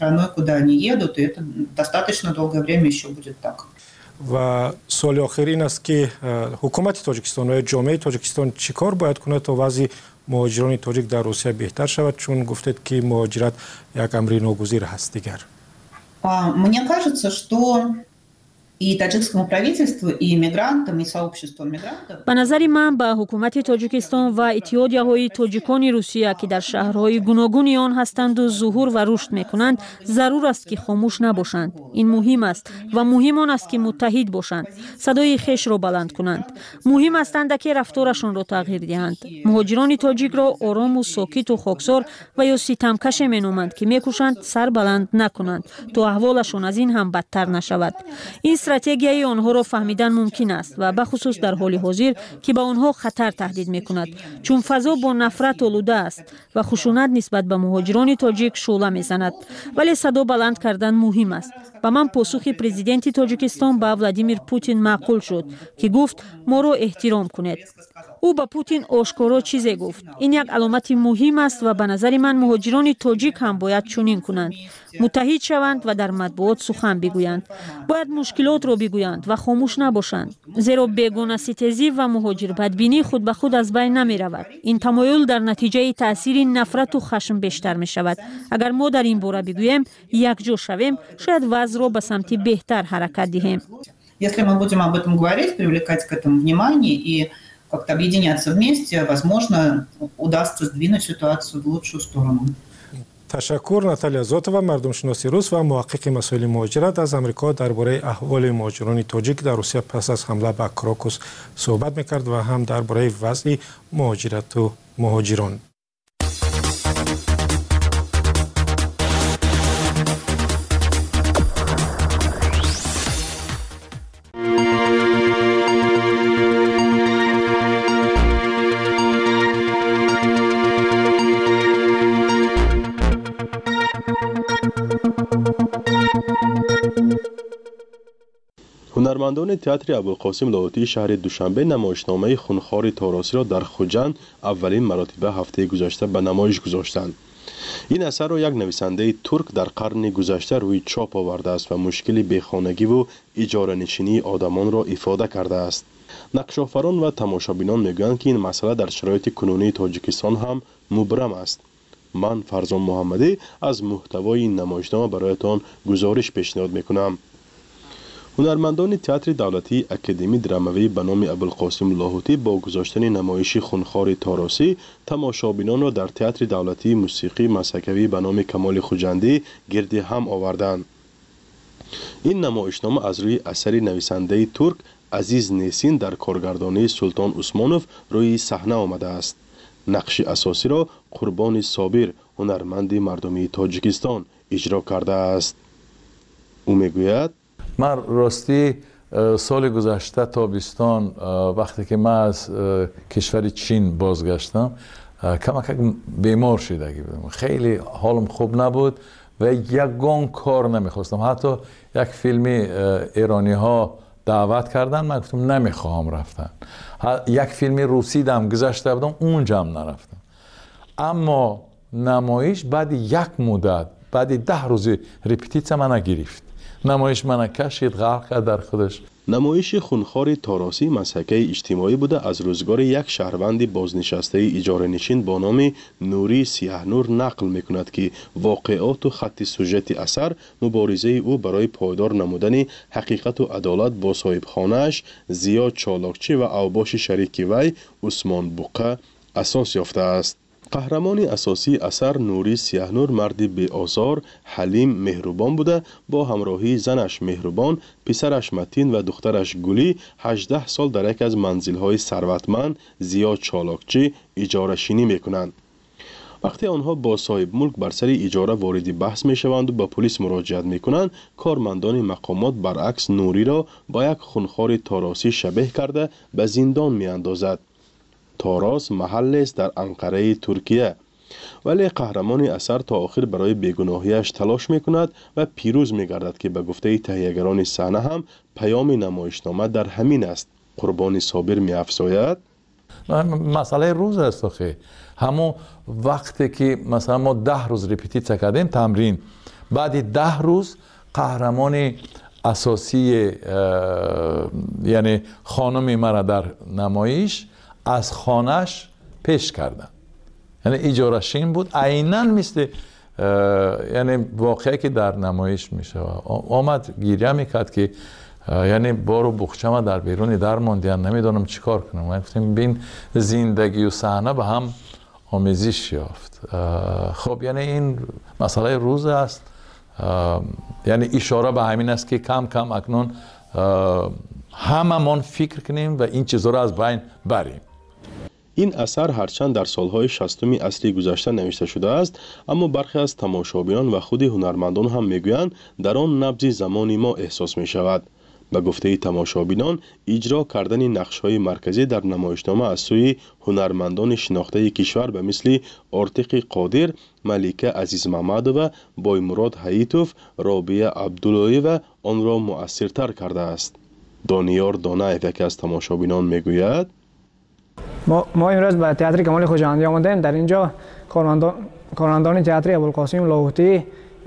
و سوال آخر این است که حکومت تاجیکستان و جامعه تاجیکستان چیکار باید کنه تا وضع مهاجران تاجیک در روسیه بهتر شود، چون گفتید که مهاجرت یک امر ناگزیر هست دیگر. Мне кажется, что и таджикскому правительству, и мигрантам, и сообществу мигрантов. به نظر من به حکومت تاجیکستان و اتحادیه‌های تاجیکان روسیه که در شهرهای گوناگون آن هستند و ظهور و رشد می‌کنند، ضرور است که خاموش نباشند. این مهم است و مهم آن است که متحد باشند، صدای خیش را بلند کنند. مهم است که رفتارشان را تغییر دهند. مهاجران تاجیک را آرام و ساکت و خاکسار و یا ستمکش می‌نامند که می‌کوشند سر بلند نکنند تا احوالشان از این هم بدتر نشود. این استراتژی آنها را فهمیدن ممکن است و به خصوص در حال حاضر که به آنها خطر تهدید می‌کند، چون فضا با نفرت آلوده است و خشونت نسبت به مهاجران تاجیک شعله می‌زند. ولی صدا بلند کردن مهم است. با من پاسخ پرزیدنت تاجیکستان به ولادیمیر پوتین معقول شد که گفت ما را احترام کنید. او به پوتین آشکارا چیزی گفت. این یک علامت مهم است و به نظر من مهاجران تاجیک هم باید چنین کنند. متحد شوند و در مطبوعات سخن بگویند. باید مشکلات را بگویند و خاموش نباشند. زیرا بیگانه ستیزی و مهاجر بدبینی خود به خود از بین نمی رود. این تمایل در نتیجه تاثیر نفرت و خشم بیشتر می شود. اگر ما در این باره بگوییم یک جا شویم، شاید وضع را به سمت بهتر حرکت دهیم. Если мы будем об этом говорить, привлекать к этому внимание и как-то объединяться вместе, возможно, удастся сдвинуть ситуацию в лучшую сторону. تشکر ناتالیا زوتووا، مردم شناسی روس و محقق مسائل مهاجرت از امریکا درباره احوال مهاجران تاجیک در روسیه پس از حمله به کراکوس صحبت می‌کرد و هم درباره وضع مهاجرت و مهاجران. هنرمندان تئاتر ابوالقاسم لاهوتی شهر دوشنبه نمایشنامه خونخوار تاراسی را در خوجند اولین مراتبه هفته گذشته به نمایش گذاشتند. این اثر را یک نویسنده ترک در قرن گذشته روی چاپ آورده است و مشکل بیخانگی و اجاره نشینی آدمان را افاده کرده است. نقش‌آفران و تماشابینان میگویند که این مسئله در شرایط کنونی تاجیکستان هم مبرم است. من فرزان محمدی از محتوای این نمایشنامه برایتان گزارش پیشنهاد میکنم. هنرمندان تئاتر دولتی اکادمی درامایی به نام ابوالقاسم لاهوتی با گذاشتن نمایش خونخوار تاراسی تماشابینان را در تئاتر دولتی موسیقی مسکوی به نام کمال خوجندی گرد هم آوردند. این نمایشنامه از روی اثر نویسنده ترک عزیز نیسین در کارگردانی سلطان عثمانوف روی صحنه آمده است. نقش اساسی را قربان صابر هنرمند مردمی تاجیکستان اجرا کرده است. او میگوید من راستی سال گذشته تابستان وقتی که من از کشور چین بازگشتم کمک بیمار شدگی بودم. خیلی حالم خوب نبود و یگان کار نمیخواستم. حتی یک فیلمی ایرانی ها دعوت کردن، من گفتم نمیخواهم رفتن. یک فیلمی روسی دم گذاشته بودم، اونجا هم نرفتم. اما نمایش بعد یک مدت، بعد 10 روز رپتیسیون من گرفت. نمایش من کشید، غرق کرد در خودش. نمایش خونخوار تاراسی مسحکه اجتماعی بوده از روزگار یک شهروند بازنشسته اجاره نشین با نام نوری سیاهنور نقل میکند که واقعات و خط سوژت اثر مبارزه او برای پایدار نمودن حقیقت و عدالت با صاحب خانه‌اش زیا چالاکچی و اوباش شریک وی عثمان بوقه اساس یافته است. قهرمان اساسی اثر نوری سیاهنور مردی بی آزار، حلیم، مهربان بوده. با همراهی زنش مهربان، پسرش متین و دخترش گلی 18 سال در یک از منزل‌های ثروتمند زیا چالاکچی اجاره شینی میکنند. وقتی آنها با صاحب ملک بر سر اجاره وارد بحث میشوند و به پلیس مراجعت میکنند، کارمندان مقامات برعکس نوری را با یک خونخوار تاراسی شبیه کرده به زندان میاندازد. تاراس محل است در انقره ترکیه، ولی قهرمان اثر تا آخر برای بیگناهیش تلاش میکند و پیروز میگردد که به گفته تهیه‌گران صحنه هم پیام نمایشنامه در همین است. قربان صابر میافزاید مسئله روز است آخه. همون وقتی که مثلا ما 10 روز رپتیسیون کردیم تمرین، بعد 10 روز قهرمان اساسی یعنی خانم مرا در نمایش از خانهش پیش کردن. یعنی اجاره شین بود، عیناً مثل یعنی واقعی که در نمایش میشه. آمد گریه میکرد که یعنی بارو بخچه در بیرون در ماندیم، نمیدونم چیکار کنم. من گفتم بین زندگی و صحنه به هم آمیزش یافت. خب یعنی این مسئله روز است. یعنی اشاره به همین است که کم کم اکنون هممون فکر کنیم و این چیزها را از بین بریم. این اثر هرچند در سالهای 60 عصر گذشته نوشته شده است، اما برخی از تماشابینان و خود هنرمندان هم میگویند در آن نبض زمانی ما احساس می شود. به گفته تماشابینان، اجرا کردن نقش‌های مرکزی در نمایشنامه از سوی هنرمندان شناخته کشور به مثل آرتق قادر، ملیکه عزیز محمدووا، بایمراد حییتوف، رابعه عبداللهی آن را مؤثرتر کرده است. دانیار دانایف یکی از تماشابینان میگوید ما امروز به تئاتر کمال خوجندی آمدیم. در اینجا کارمندان تئاتر ابوالقاسم لاهوتی یک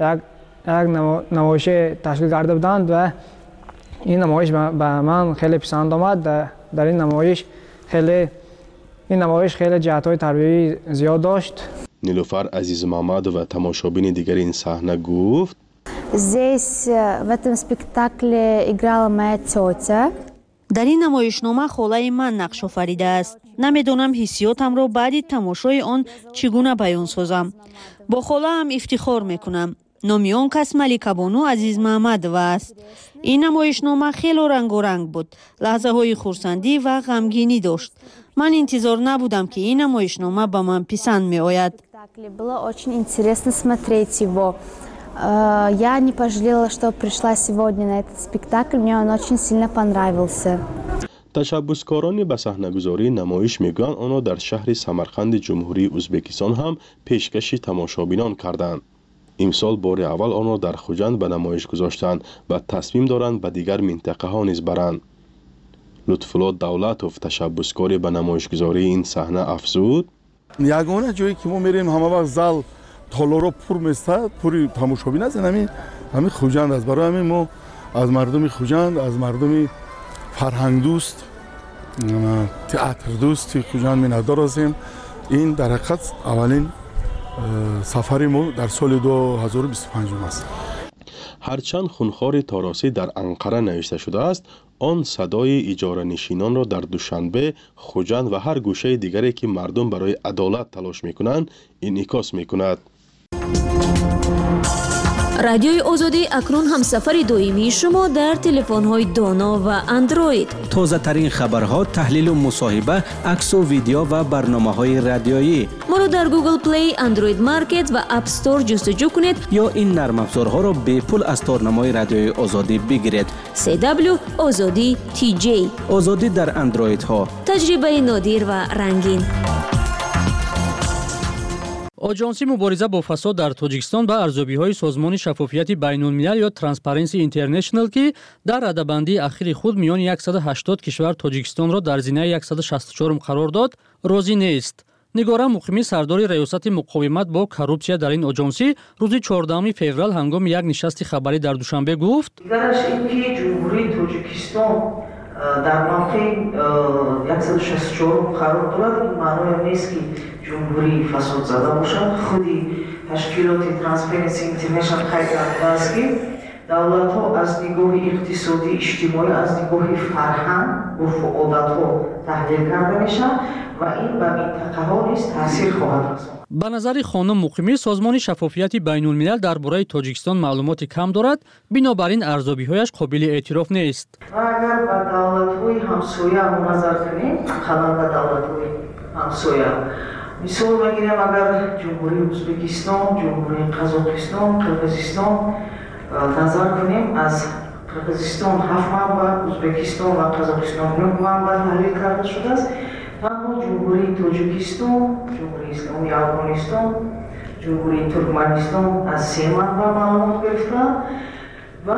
نمایش تشکیل کرده بودند و این نمایش به من خیلی پسند آمد. در این نمایش خیلی جهت‌های تربیتی زیاد داشت. نیلوفر عزیز محمد و تماشابین دیگر این صحنه گفت Здесь в этом спектакле играла моя тетя. در این نمایشنامه خاله من نقش آفریده است. نمیدونم حسیاتم را بعد تماشای آن چگونه بیان سازم. با خاله هم افتخار میکنم. نام آن کس ملیکه بانو عزیز محمدووا است. این نمایشنامه خیلی رنگارنگ بود. لحظه های خرسندی و غمگینی داشت. من انتظار نبودم که این نمایشنامه به من پسند می آید. Было очень интересно смотреть его. Я не пожалела, что пришла сегодня на этот спектакль. Мне он очень сильно понравился. تشبثکاران به صحنه‌گذاری نمایش میگویند آنها در شهر سمرقند جمهوری ازبکستان هم پیشکش تماشابینان کردند. امسال بار اول آن را در خوجند به نمایش گذاشتند و تصمیم دارند به دیگر منطقه ها نیز برند. لطفالله دولتوف تشبثکار به نمایشگذاری این صحنه افزود یگانه جایی که ما میریم همه وقت زال تالارا پر میسته، پوری تماشابین است. همین خوجند است. برای همین ما از مردم خوجند، از مردم فرهنگ دوست، تئاتر دوست خوجند می‌ندار هستیم. این در حقیقت اولین سفری ما در سال 2025 است. هرچند خونخوار تاراسی در انقره نوشته شده است، آن صدای اجاره نشینان را در دوشنبه، خوجند و هر گوشه دیگری که مردم برای عدالت تلاش میکنند انعکاس میکند. رادیوی آزادی اکنون هم سفر دائمی شما در تلفن‌های دانا و اندروید. تازه ترین خبرها، تحلیل و مصاحبه، عکس و ویدیو و برنامه‌های رادیویی. ما را در گوگل پلی، اندروید مارکت و اپ استور جستجو کنید یا این نرم افزارها را به پول از تارنمای رادیوی آزادی بگیرید. CW آزادی TJ. آزادی در اندروید ها. تجربه نادر و رنگین. آژانس مبارزه با فساد در تاجیکستان به ارزیابی‌های سازمان شفافیت بین‌الملل یا ترانسپرنسی اینترنشنال که در رده‌بندی اخیر خود میان 180 کشور تاجیکستان را در زینه 164 قرار داد، راضی نیست. نگاره مقیمی سردار ریاست مقاومت با коррупсия در این آژانس روز 14 فوریه هنگام یک نشست خبری در دوشنبه گفت: دیگرش این که جمهوری تاجیکستان در موقع 164 قرار دارد، این معنی نیست که جمهوری فساد زده باشد. خودی تشکیلات ترانسپرنسی اینترنشنال خیلی کرده است که دولت ها از نگاه اقتصادی اجتماعی، از نگاه فرهنگ، عرف و عادت ها تحلیل کرده میشن و این به منطقه ها نیز تاثیر خواهد رساند. به نظر خانم مقیمی، سازمان شفافیت بین‌الملل درباره تاجیکستان معلومات کم دارد، بنابراین ارزیابی‌هایش قابل اعتراف نیست. و اگر به دولت‌های همسایه نظر کنیم، مثلا به دولت‌های همسایه مثال بگیریم، اگر جمهوری ازبکستان، جمهوری قزاقستان، قرقیزستان نظر کنیم، از قرقیزستان 7 منبع، ازبکستان و قزاقستان 9 منبع تحلیل کرده شده است. تنها جمهوری تاجیکستان، جمهوری اسلامی افغانستان، جمهوری ترکمنستان از 3 منبع معلومات گرفتند و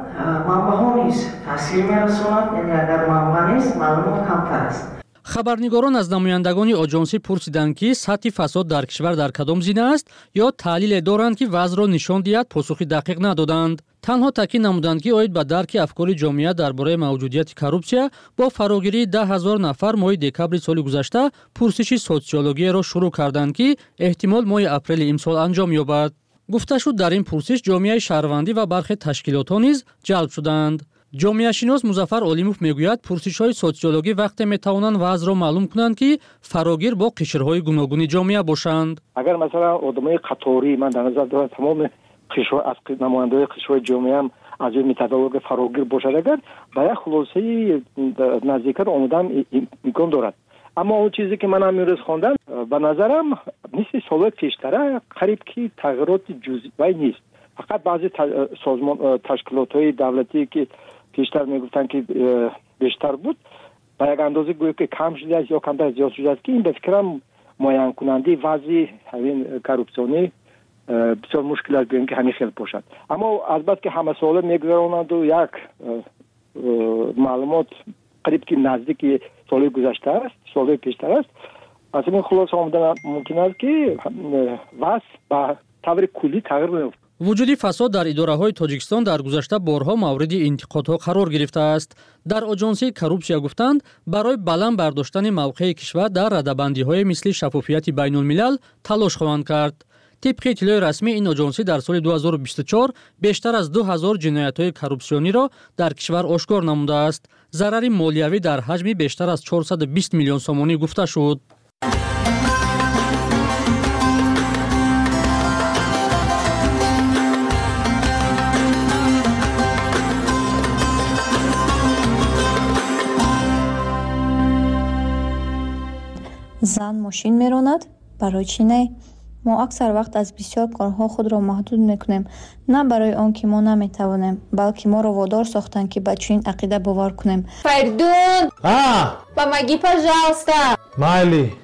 منبع ها نیز تاثیر می‌رساند. یعنی اگر منبع نیست، معلومات کمتر است. خبرنگاران از نمایندگان آژانس پرسیدند که سطح فساد در کشور در کدام زینه است یا تحلیل دارند که وضع را نشان دهد، پاسخی دقیق ندادند. تنها تاکید نمودند که اوید به درک افکار جامعه درباره موجودیت коррупсия با فراگیری 10,000 نفر ماه دکبر سال گذشته پرسش سوسیولوژی را شروع کردند که احتمال ماه اپریل امسال انجام یابد. گفته شد در این پرسش جامعه شهروندی و برخی تشکیلات نیز جلب شدند. جامعه شناس مظفر علیموف میگوید پرسش‌های سوسیولوژی وقتی میتوانند وضع را معلوم کنند که فراگیر با قشرهای گوناگون جامعه باشند. اگر مثلا آدمای قطاری من در نظر دارم تمام قشرها از نمایندگان قشرهای جامعه هم از این متفاوت فراگیر باشد، اگر به یک خلاصه نزدیکتر آمدن امکان دارد. اما اون چیزی که من امروز خواندم به نظرم مثل سال پیشتر قریب که تغییرات جزئی نیست. فقط بعضی سازمان تشکیلات‌های دولتی که پیشتر میگفتن که بیشتر بود به یک اندازه گویا که کم شده است یا کمتر زیاد شده است که این به فکرم معین کننده وضع همین کورپسیونی بسیار مشکل است که همین خیلی باشد. اما البته که همه سوال میگذرانند و یک معلومات قریب که نزدیک سال گذشته است، سال پیشتر است. از این خلاصه آمدن ممکن است که وضع به طور کلی تغییر نیافته. وجود فساد در اداره‌های تاجیکستان در گذشته بارها مورد انتقادها قرار گرفته است. در آژانس коррупсия گفتند برای بلند برداشتن موقع کشور در رده‌بندی‌های مثل شفافیت بین‌الملل تلاش خواهند کرد. طبق اطلاع رسمی این آژانس در سال 2024 بیشتر از 2000 جنایت‌های коррупسیونی را در کشور آشکار نموده است. ضرر مالیوی در حجم بیشتر از 420 میلیون سومانی گفته شد. زن ماشین میراند؟ برای چی نه؟ ما اکثر وقت از بسیار کارها خود را محدود میکنیم، نه برای آن که ما نمیتوانیم، بلکه ما را وادار ساختند که به چنین عقیده باور کنیم. Perdón. Помоги, пожалуйста. Майли.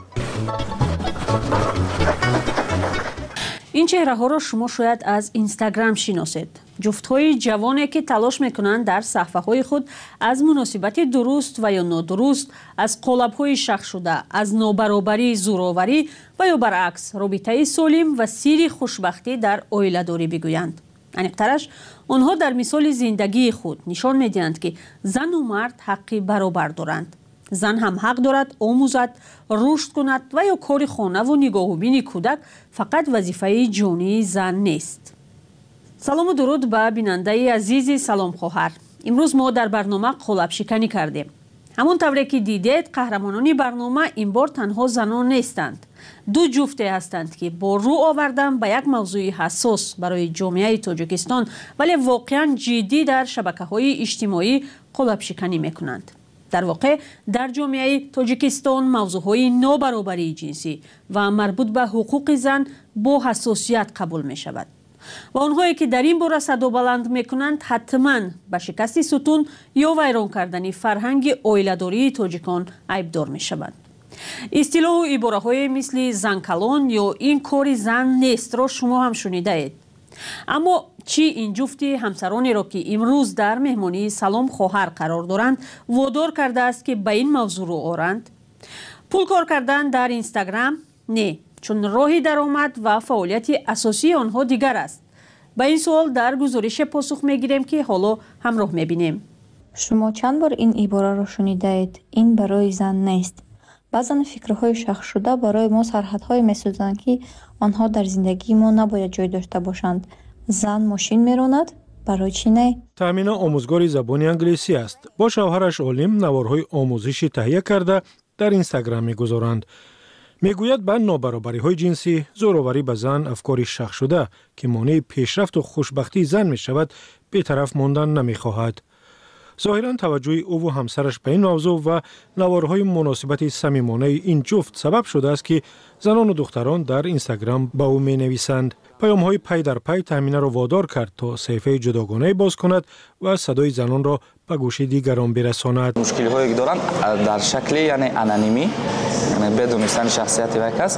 این چهره ها را شما شاید از اینستاگرام شناسید. جفت های جوانی که تلاش میکنند در صفحه های خود از مناسبت درست و یا نادرست، از قالب های شخ شده، از نابرابری، زورآوری و یا برعکس رابطه سالم و سیر خوشبختی در عائله داری بگویند. انیقترش آنها در مثال زندگی خود نشان میدهند که زن و مرد حقی برابر دارند. زن هم حق دارد آموزد، رشد کند و یا کار خانه و نگاه و بین کودک فقط وظیفه جانی زن نیست. салому дуруд ба бинандаи азизи салом хоҳар. имрӯз мо дар барнома қолабшиканӣ кардем. ҳамон тавре ки дидед, қаҳрамонони барнома ин бор танҳо занон нестанд. ду ҷуфте ҳастанд ки бо рӯ овардан ба як мавзӯи ҳассос барои ҷомеаи Тоҷикистон вале воқеан ҷиддӣ дар шабакаҳои иҷтимоӣ қолабшиканӣ мекунанд. дар воқеъ дар ҷомеаи Тоҷикистон мавзӯъҳои нобаробарии ҷинсӣ ва марбут ба ҳуқуқи зан бо ҳассосият қабул мешавад. ва онҳое ки дар ин бора садобаланд мекунанд ҳатман ба шикасти сутун ё вайрон кардани фарҳанги оиладории тоҷикон айбдор мешаванд. истилоҳу ибораҳое мисли занкалон ё ин кори зан нестро шумо ҳам шунидаед. аммо чӣ ин ҷуфти ҳамсаронеро ки имрӯз дар меҳмонии салом хоҳар қарор доранд водор кардааст ки ба ин мавзӯъ рӯ оранд? пул кор кардан дар Инстаграм? Не, чун роҳи даромад ва фаъолияти асосии онҳо дигар аст. ба ин суол дар гузорише посух мегирем ки ҳоло ҳамроҳ мебинем. шумо чанд бор ин ибораро шунидаед? Ин барои зан нест. баъзан фикрҳои шахсшуда барои мо сарҳадҳое месозанд ки онҳо дар зиндагии мо набояд ҷой дошта бошанд. зан мошин меронад? барои чӣ не? таъмина омӯзгори забони англисӣ аст. бо шавҳараш Олим наворҳои омӯзишӣ таҳия карда дар Инстаграм мегузоранд. мегӯяд ба нобаробариҳои ҷинсӣ, зӯроварӣ ба зан афкори шахшуда ки монеи пешрафту хушбахтии зан мешавад, бетараф мондан намехоҳад. зоҳиран таваҷҷӯҳи ӯву ҳамсараш ба ин мавзӯъ ва наворҳои муносибати самимонаи ин ҷуфт сабаб шудааст ки занону духтарон дар Инстаграм ба ӯ менависанд. паёмҳои пай дар пай таъминаро водор кард то саҳифаи ҷудогонае боз кунад ва садои занонро ба гӯши дигарон бирасонад. мушкилиҳое ки доранд дар шакли яъне анонимӣ, яъне бедонистани шахсияти вай кас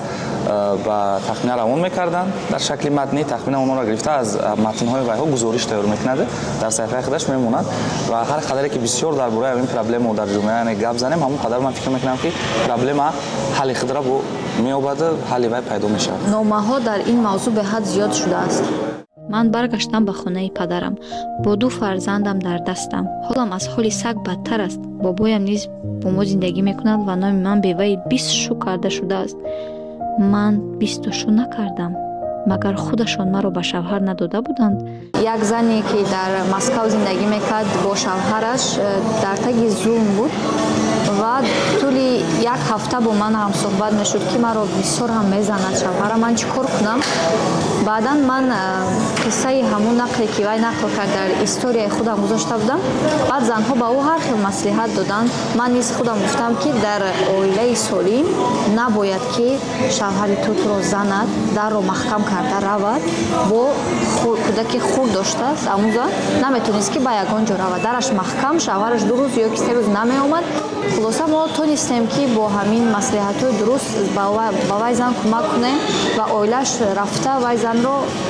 ба тахмина равон мекарданд. дар шакли матнӣ тахмина онҳоро гирифта аз матнҳои вайҳо гузориш тайёр мекунад, дар саҳифаи худаш мемонад ва ҳар қадаре ки бисёр дар бораи ин проблема дар ҷомеа яъне гап занем, ҳамон қадар ман фикр мекунам ки проблема ҳалли худро меёбад, ҳалли вай пайдо мешавад. номаҳо дар ин мавзӯъ беҳад зиёд шудааст. ман баргаштам ба хонаи падарам. бо ду фарзандам дар дастам. ҳолам аз ҳоли саг бадтар аст. бобоям низ бо мо зиндагӣ мекунад ва номи ман беваи 20 шу карда шудааст. ман 20 шу накардам. магар худашон маро ба шавҳар надода буданд? як зане ки дар Москав зиндагӣ мекард бо шавҳараш дар таги зулм буд ва тӯли як ҳафта бо ман ҳам суҳбат мешуд ки маро бисёр ҳам мезанад шавҳарам. ман чӣ кор кунам? баъдан ман қиссаи ҳамун нақле ки вай нақл кард дар историяи худам гузошта будам. баъд занҳо ба ӯ ҳар хел маслиҳат доданд. ман низ худам гуфтам ки дар оилаи солим набояд ки шавҳари туро занад, дарро маҳкам карда равад, бо кӯдаки хурд доштааст амуза наметонист ки ба ягон ҷо равад. дараш маҳкам, шавҳараш 2 рӯз ё ки 3 рӯз намеомад. хулоса мо тонистем ки бо ҳамин маслиҳатҳои дуруст ба вай зан кӯмак кунем ва оилааш рафта вай занро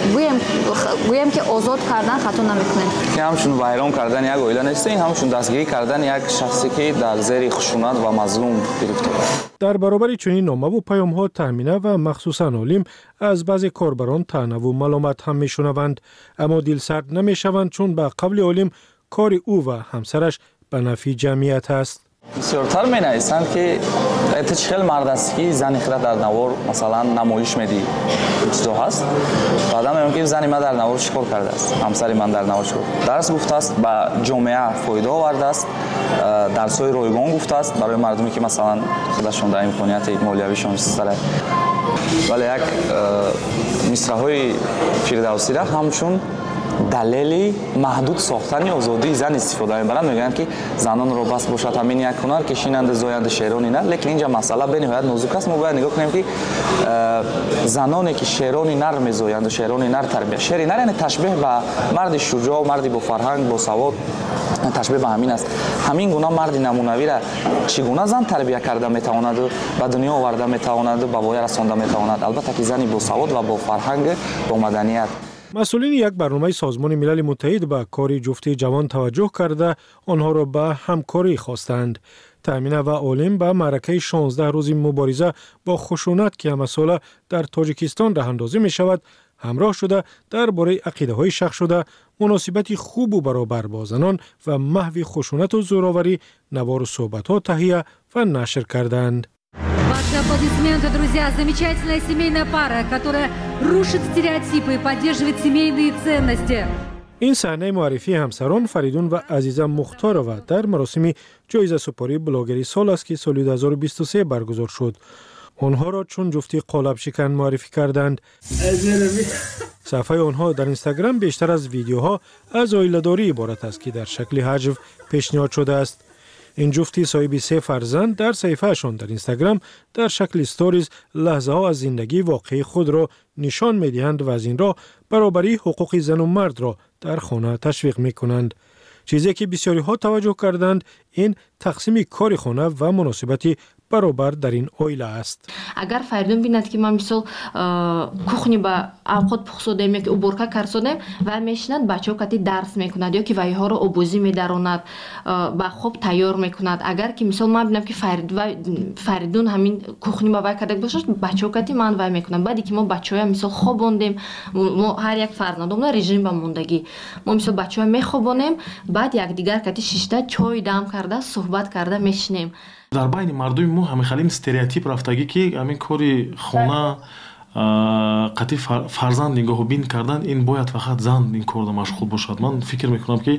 гӯем ки озод кардан хато намекунем. ҳамчун вайрон кардан як оила нест, ин ҳамчун дастгирӣ кардан як шахсе ки дар зери хушунат ва мазлум гирифтор аст. дар баробари чунин номаву паёмҳо таъмина ва махсусан Олим аз баъзе корбарон таънаву маломат ҳам мешунаванд, аммо дилсард намешаванд, чун ба қавли Олим кори ӯ ва ҳамсараш ба нафъи ҷамъият аст. бисёртар менависанд ки эта чӣ хел мард аст ки зани худро дар навор масалан намоиш медиҳи чизо ҳаст. баъдан меён ки зани ман дар навор чӣ кор кардааст, ҳамсари ман дар навор чӣ кор дарс гуфтааст, ба ҷомеа фоида овардааст, дарсҳои ройгон гуфтааст барои мардуме ки масалан худашон дар имконияти молиявишон истифода. вале як мисраҳои фирдавсиро ҳамчун далели маҳдуд сохтани озодии зан истифода мебаранд. мегӯянд ки занонро бас бошад ҳамин як ҳунар, кишинанду зоянду шерони нар. лекин инҷа масъала бениҳоят нозук аст. мо бояд нигоҳ кунем ки заноне ки шерони нар мезоянду шерони нар тарбия, шери нар яъне ташбеҳ ба марди шуҷоъ, марди бо фарҳанг, бо савод, ташбеҳ ба ҳамин аст. ҳамин гуна марди намунавира чӣ гуна зан тарбия карда метавонаду ба дунё оварда метавонаду ба воя расонда метавонад? албатта ки зани бо савод ва бо фарҳанг, бо маданият. масъулини як барномаи Созмони Милали Муттаҳид ба кори ҷуфти ҷавон таваҷҷӯҳ карда онҳоро ба ҳамкорӣ хостанд. таъмина ва Олим ба маъракаи 16 рӯзи мубориза бо хушунат ки ҳамасола дар Тоҷикистон раҳандозӣ мешавад ҳамроҳ шуда дар бораи ақидаҳои шахшуда, муносибати хубу баробар бо занон ва маҳви хушунату зӯроварӣ навору суҳбатҳо таҳия ва нашр карданд. ба Ваши аплодисменты, друзья. Замечательная семейная пара, которая рушит стереотипы и поддерживает семейные ценности. این صحنه معرفی همسران فریدون و عزیزه مختارова در مراسم جایزه سپاری بلاگری سال است که سال 2023 برگزار شد. آنها را چون جفتی قالب شکن معرفی کردند. صفحه آنها در اینستاگرام بیشتر از ویدیوها از عائله‌داری عبارت است که در شکل هجو پیشنهاد شده است. این جفتی صاحب 3 فرزند در صفحه‌شان در اینستاگرام در شکل استوریز لحظه ها از زندگی واقعی خود را نشان می‌دهند و از این را برابری حقوق زن و مرد را در خانه تشویق می‌کنند. چیزی که بسیاری ها توجه کردند این تقسیم کار خانه و مناسبتی برابر در این عائله است. اگر فریدون بیند که ما مثلا کухни با اوقات پخسودیم یا که уборка کردیم و میشنند بچه‌ها کتی درس میکنند یا که وایها را آبوزی میداروند با خوب تیار میکند. اگر که مثلا ما ببینم که فریدون همین کухни با وای کرده باشه بچه‌ها کتی من وای میکنند. بعدی که ما بچه‌ها مثلا خوابوندیم ما هر یک فرزندم رژیم با موندگی ما مثلا بچه‌ها میخوابونیم بعد یک دیگر کتی شیشته چای دم کرده صحبت کرده میشنیم. در بین مردم ما همه خیلی استریوتیپ رفتگی که همین کاری خانه قطعی فرزند نگاه بین کردن این باید فقط زن این کار مشغول باشد. من فکر میکنم که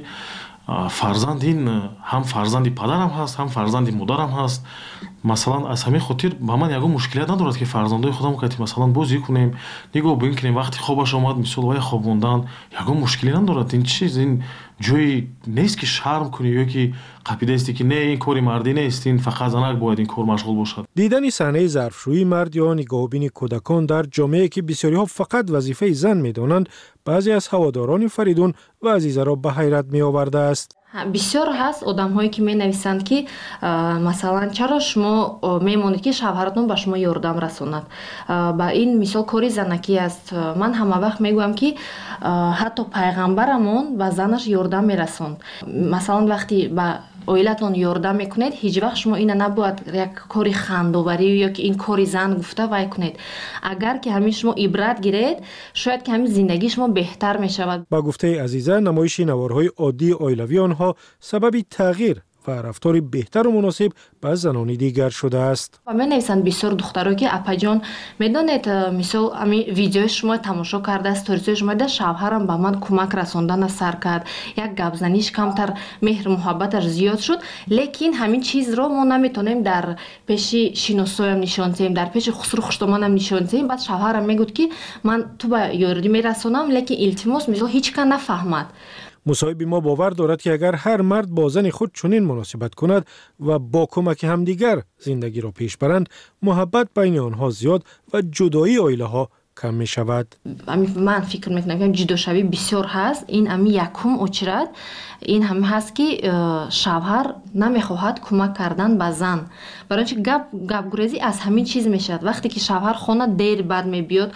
فرزند این هم فرزندی پدرم هست هم فرزندی مادرم هست. مثلا از همین خاطر با من یگو مشکلیت ندارد که فرزندای خودم که مثلا بازی کنیم نگاه بین کنیم وقتی خوابش آمد مثلا وای خوابوندن یگو مشکلی ندارد. این چیز این جایی نیست که شرم کنی یا که قاعده است که نه این کاری مردی نیست این فقط زنک باید این کار مشغول باشد. دیدن صحنه ظرفشویی مرد یا نگاهبین کودکان در جامعه که بسیاری ها فقط وظیفه زن میدانند بعضی از هواداران فریدون و عزیزه را به حیرت می آورده است. بسیار هست آدم هایی که می نویسند که مثلا چرا شما میمونید که شوهرتون به شما یاردم رسوند. با این مثال کاری زنکی است. من همه وقت میگویم که حتی پیغمبرمون به زنش یاردم میرسوند. مثلا وقتی با عائلتون یاردم میکنید هیچ وقت شما این نباید یک کاری خندآوری یا که این کاری زن گفته وای کنید. اگر که همین شما عبرت گیرید شاید که همین زندگی شما بهتر میشود. با گفته عزیزه نمایش نوارهای عادی عائلوی آنها سبب تغییر و رفتار بهتر و مناسب با زنان دیگر شده است. و من نویسند بسیار دخترها که اپا جان میدونید مثلا همین ویدیو شما تماشا کرده استوریز شما ده شوهرم به من کمک رساندن سر کرد یک گپ زنیش کمتر مهر محبتش زیاد شد لیکن همین چیز رو ما نمیتونیم در پیش شینوسویم نشان دهیم در پیش خسرو خوشتمانم نشان دهیم. بعد شوهرم میگفت که من تو به یاردی میرسونم لیکن التماس مثلا هیچ کس نفهمد. مصاحب ما باور دارد که اگر هر مرد با زن خود چنین مناسبت کند و با کمک همدیگر زندگی را پیش برند محبت بین آنها زیاد و جدایی عائله ها کم می شود. من فکر میکنم که جداشوی بسیار هست. این امی یکم اچرد این هم هست که شوهر نمیخواهد کمک کردن به زن. برای اینکه گپ گریزی از همین چیز میشد. وقتی که شوهر خانه دیر بعد میبیاد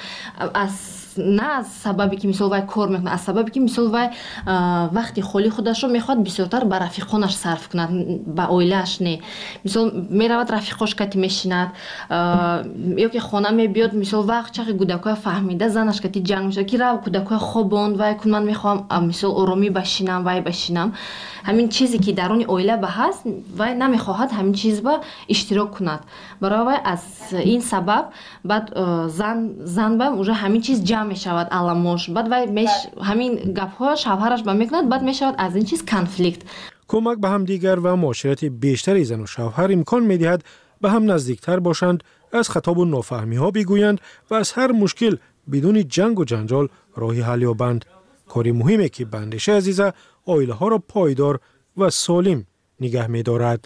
نه از سببی که مثلا وای کار میکنه از سببی که مثلا وای وقتی خالی خودش رو میخواد بسیارتر به رفیقانش صرف کند به عائله‌اش نه. مثلا میرود رفیقاش کتی میشیند یا که خانه میبیاد مثلا وقت چقدر کودکای فهمیده زنش کتی جنگ میشه که رو کودکای خوابوند وای کن من میخوام مثلا آرامی بشینم وای بشینم. همین چیزی که درون عائله به هست وای نمیخواهد همین چیز با اشتراک کند. برای وای از این سبب بعد زن با اونجا همین چیز جمع میشود علامش بعد وای همین گپ‌ها شوهرش با میکند بعد میشود از این چیز کانفلیکت. کمک به هم دیگر و معاشرت بیشتری زن و شوهر امکان میدهد به هم نزدیکتر باشند از خطاب و نافهمی ها بگویند و از هر مشکل بدون جنگ و جنجال راهی حل یابند. کاری مهمه که بندشه عزیزه عائله ها را پایدار و سالم نگه می‌دارد.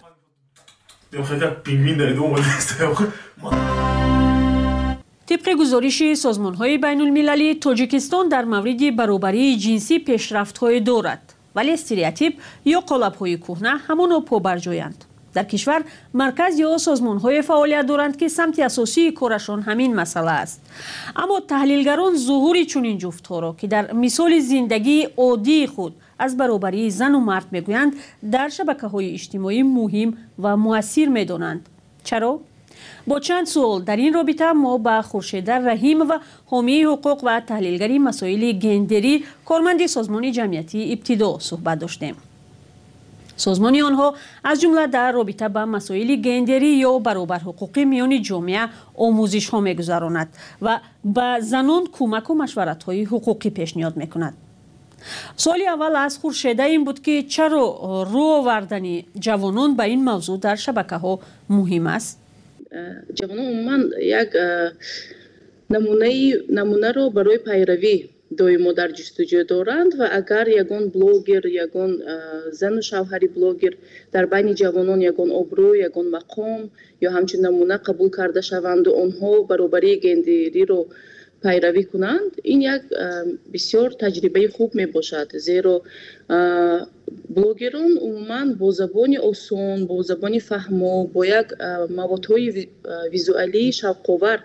طبق گزارش سازمان‌های بین‌المللی تاجیکستان در مورد برابری جنسی پیشرفت‌های دارد ولی استریوتیپ یا قالب‌های کهنه همانو پابرجایند. در کشور مرکز یا سازمان‌های فعالیت دارند که سمت اساسی کارشان همین مسئله است. اما تحلیلگران ظهور چنین جفت‌ها را که در مثال زندگی عادی خود از برابری زن و مرد میگویند در شبکه‌های اجتماعی مهم و مؤثر می‌دانند. چرا؟ با چند سوال در این رابطه ما با خورشید رحیم و حامی حقوق و تحلیلگری مسائل گندری کارمند سازمان جمعیتی ابتدا صحبت داشتیم. سازمان آنها از جمله در رابطه با مسائل گندری یا برابر حقوقی میان جامعه آموزش ها میگذراند و به زنان کمک و مشورت های حقوقی پیشنهاد میکند. سوال اول از خورشیده این بود که چرا رو آوردن جوانان به این موضوع در شبکه ها مهم است؟ جوانان عموما یک نمونه رو برای پیروی دویمو در جستجو دارند و اگر یگان بلوگر، یگان زن و شوهری بلوگر در بین جوانان یگان ابرو، یگان مقام یا همچنین نمونه قبول کرده شوند و آنها برابری گندری رو پیروی کنند، این یک بسیار تجربه خوب می باشد، زیرا بلوگران عموما با زبان آسان، با زبان فهمو، با یک موادهای ویزوالی شوق‌آور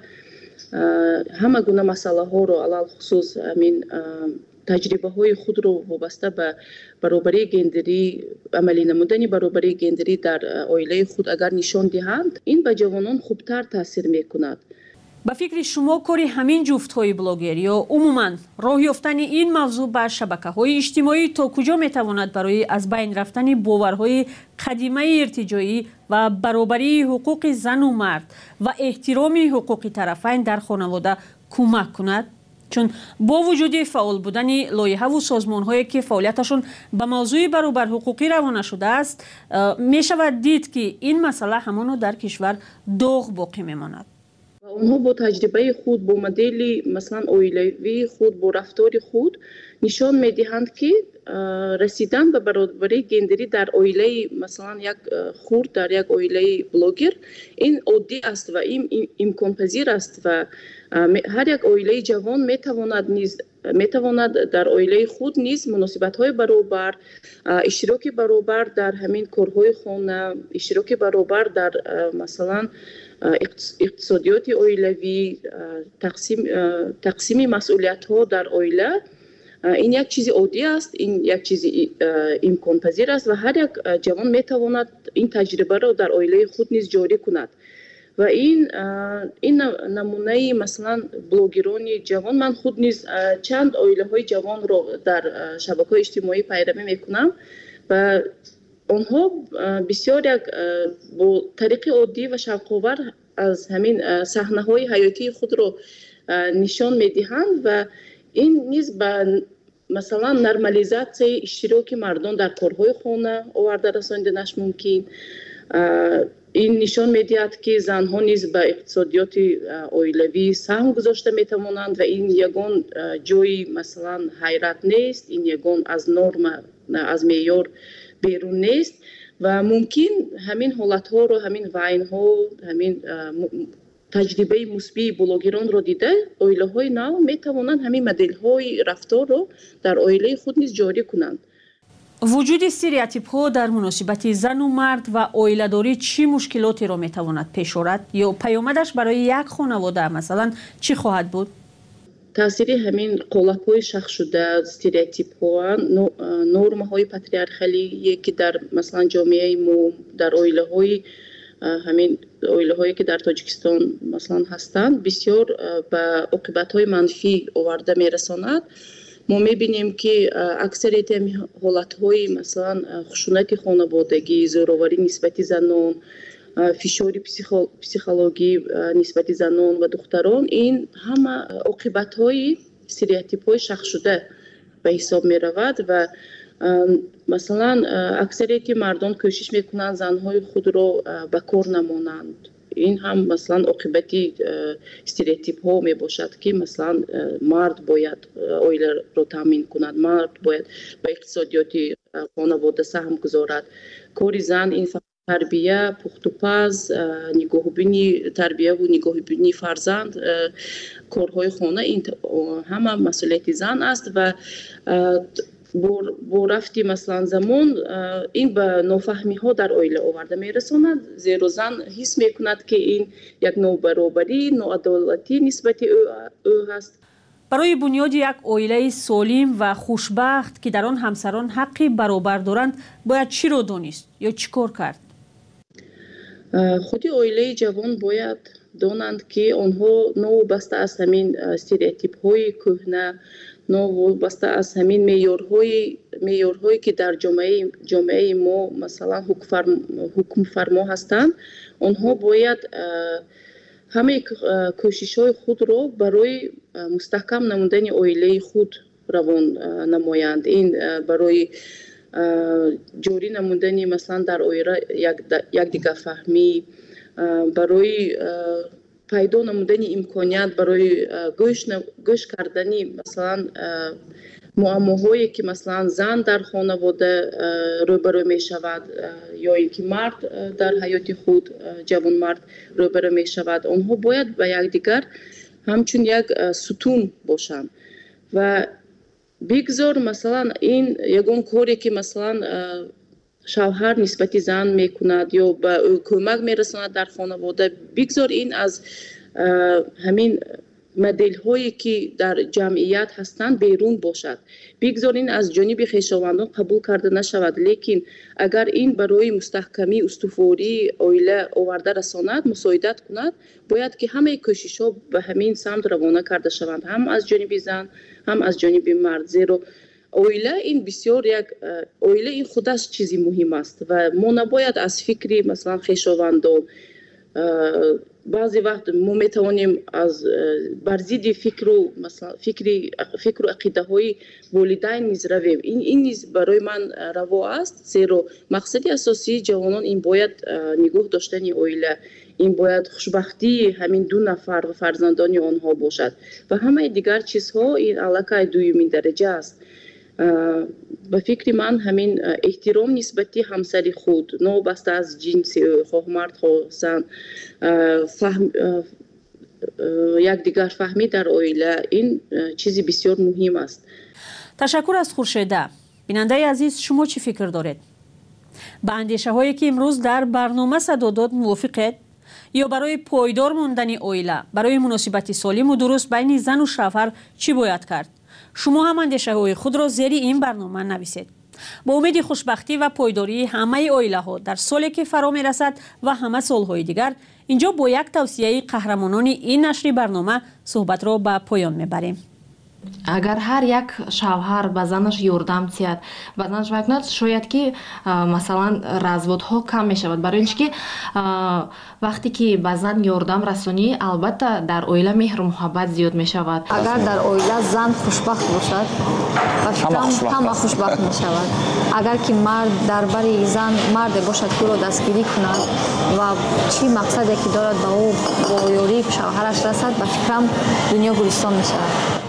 همه گونه مسئله ها رو علل خصوص تجربه های خود رو وابسته به برابری گندری، عملی نمودن برابری گندری در عائله خود اگر نشان دهند، این به جوانان خوبتر تاثیر می کند. با فکر شما کاری همین جفت های بلاگر یا عموما راه یافتن این موضوع بر شبکه های اجتماعی تا کجا می تواند برای از بین رفتن باورهای قدیمه ارتجاعی و برابری حقوق زن و مرد و احترام حقوق طرفین در خانواده کمک کند؟ چون با وجود فعال بودن لایحه و سازمان هایی که فعالیتشون به موضوع برابر حقوقی روانه شده است، می شود دید که این مسئله همانو در کشور داغ باقی می ماند. آنها با تجربه خود، با مدل مثلا عائلوی خود، با رفتار خود نشان میدهند که رسیدن به برابری گندری در عائله مثلا یک خرد، در یک عائله بلوگر، این عادی است و این امکان پذیر است و هر یک عائله جوان میتواند در عائله خود نیز مناسبت های برابر، اشتراک برابر در همین کارهای خانه، اشتراک برابر در مثلا اقتصادیات عائلوی، تقسیم مسئولیت ها در عائله، این یک چیز عادی است، این یک چیز امکان پذیر است و هر یک جوان میتواند این تجربه را در عائله خود نیز جاری کند و این نمونه مثلا بلوگران جوان، من خود نیز چند عائله های جوان را در شبکه اجتماعی پیروی میکنم و آنها بسیار یک با طریق عادی و شوق‌آور از همین صحنه های حیاتی خود را نشان میدهند و این نیز به مثلا نرمالیزاسیای اشتراک مردان در کارهای خانه آورده رساندنش ممکن. این نشان میدهد که زنها نیز به اقتصادیات عائلوی سهم گذاشته میتوانند و این یگان جای مثلا حیرت نیست، این یگان از نرم، از معیار بیرون نیست و ممکن همین حالت ها رو، همین وین ها، همین تجربه مثبت بلوگران رو دیده عائله های نو می توانند همین مدل های رفتار رو در عائله خود نیز جاری کنند. وجود استریوتیپ ها در مناسبت زن و مرد و عائله داری چی مشکلاتی را می تواند پیش آورد یا پیامدش برای یک خانواده مثلا چی خواهد بود؟ تاثیر همین قالب های شخص شده، استریوتیپ ها، نرم های پاتریارخالی که در مثلا جامعه ما، در عائله های همین عائله هایی که در تاجیکستان مثلا هستند بسیار به عاقبت های منفی آورده میرساند. ما میبینیم که اکثریت حالت های مثلا خشونت خانوادگی، زوراوری نسبت زنان، فشار پسیخولوژی نسبت زنان و دختران، این همه عاقبت های استریوتیپ های شخص شده به حساب می رود و مثلا اکثریت مردم کوشش میکنند زنهای خود را به کار نمانند. این هم مثلا عاقبتی استریوتیپ ها می باشد که مثلا مرد باید عائله را تامین کند، مرد باید به اقتصادیات خانواده سهم گذارد. کار زن این تربیه، پخت و پز، نگاهبینی تربیه و نگاهبینی فرزند، کارهای خانه، این همه مسئولیت زن است و با رفتی مثلا زمان این به نافهمی ها در عائله آورده میرساند، زیرا زن حس میکند که این یک نابرابری، ناعدالتی نسبت او هست. برای بنیاد یک عائله سالم و خوشبخت که در آن همسران حقی برابر دارند باید چی را دانست یا چی کار کرد؟ خودی عائله جوان باید دانند که آنها نوبسته از همین استریوتیپ های کهنه، новобаста аз ҳамин меъёрҳое ки дар ҷомеаи мо масалан ҳукмфармо ҳастанд, онҳо бояд ҳамаи кӯшишҳои худро барои мустаҳкам намудани оилаи худ равон намоянд. Ин барои ҷорӣ намудани масалан дар оила якдигарфаҳмӣ, барои пайдо намудани имконият барои гӯш кардани масалан муаммоҳое ки масалан зан дар хонавода рӯбарӯ мешавад ё ин ки мард дар ҳаёти худ ҷавонмард рӯбарӯ мешавад, онҳо бояд ба якдигар ҳамчун як сутун бошанд ва бигзор масалан ин ягон коре ки масалан шавҳар нисбати зан мекунад ё ба ӯ кӯмак мерасонад дар хонавода, бигзор ин аз ҳамин моделҳое ки дар ҷамъият ҳастанд берун бошад. Бигзор ин аз ҷониби хешовандон қабул карда нашавад, лекин агар ин барои мустаҳкамии устувории оила оварда расонад, мусоидат кунад, бояд ки ҳамаи кӯшишҳо ба ҳамин самт равона карда шаванд, ҳам аз ҷониби зан, ҳам аз ҷониби мард. Зеро оила ин бисёр як оила ин худаш чизи муҳим аст ва мо набояд аз фикри масалан хешовандон баъзе вақт мо метавонем аз бар зидди фикру ақидаҳои волидайн низ равем. Ин низ барои ман раво аст, зеро мақсади асосии ҷавонон ин бояд нигоҳ доштани оила, ин бояд хушбахтии ҳамин ду нафар ва фарзандони онҳо бошад ва ҳамаи дигар чизҳо ин аллакай дуюмин дараҷа аст. ба фикри ман ҳамин эҳтиром нисбати ҳамсари худ новобаста аз ҷинси ӯ, хоҳ мард хоҳ зан, якдигар фаҳмӣ дар оила ин чизи бисёр муҳим аст. ташаккур аз хуршеда. бинандаи азиз, шумо чӣ фикр доред? ба андешаҳое ки имрӯз дар барнома садо дод мувофиқед? ё барои пойдор мондани оила, барои муносибати солиму дуруст байни зану шавҳар чӣ бояд кард? шумо ҳам андешаҳои худро зери ин барнома нависед. با امید خوشبختی و پایداری همه اویله‌ها در سالی که فرا می‌رسد و همه سال‌های دیگر اینجا با یک توصیه قهرمانان این نشر برنامه صحبت را به پایان می‌بریم. اگر هر یک شوهر به زنش یاردم تیاد به زنش می‌کند شاید که مثلا разводها کم می‌شود، برای اینکه وقتی که به زن یاردم رسانی البته در اویله مهر و محبت زیاد می‌شود. اگر در اویله زن خوشبخت باشد همه خوشبخت می‌شود. اگر که مرد درباره زن مرد باشد که او را دستگیری کند و چی مقصدی که دارد به او با یاری شوهرش رسد، به فکرم دنیا گلستان می‌شود.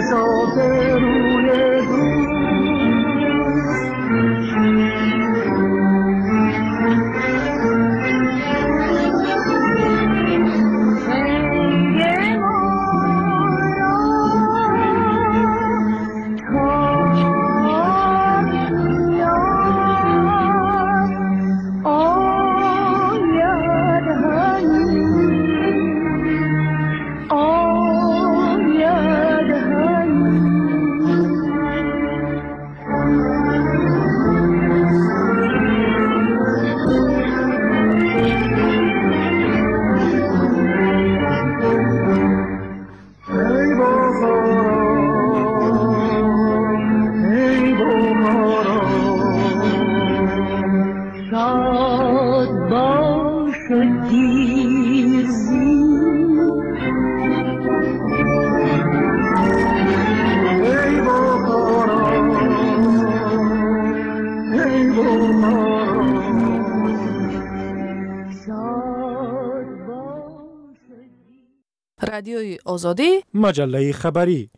رادیوی آزادی مجله خبری.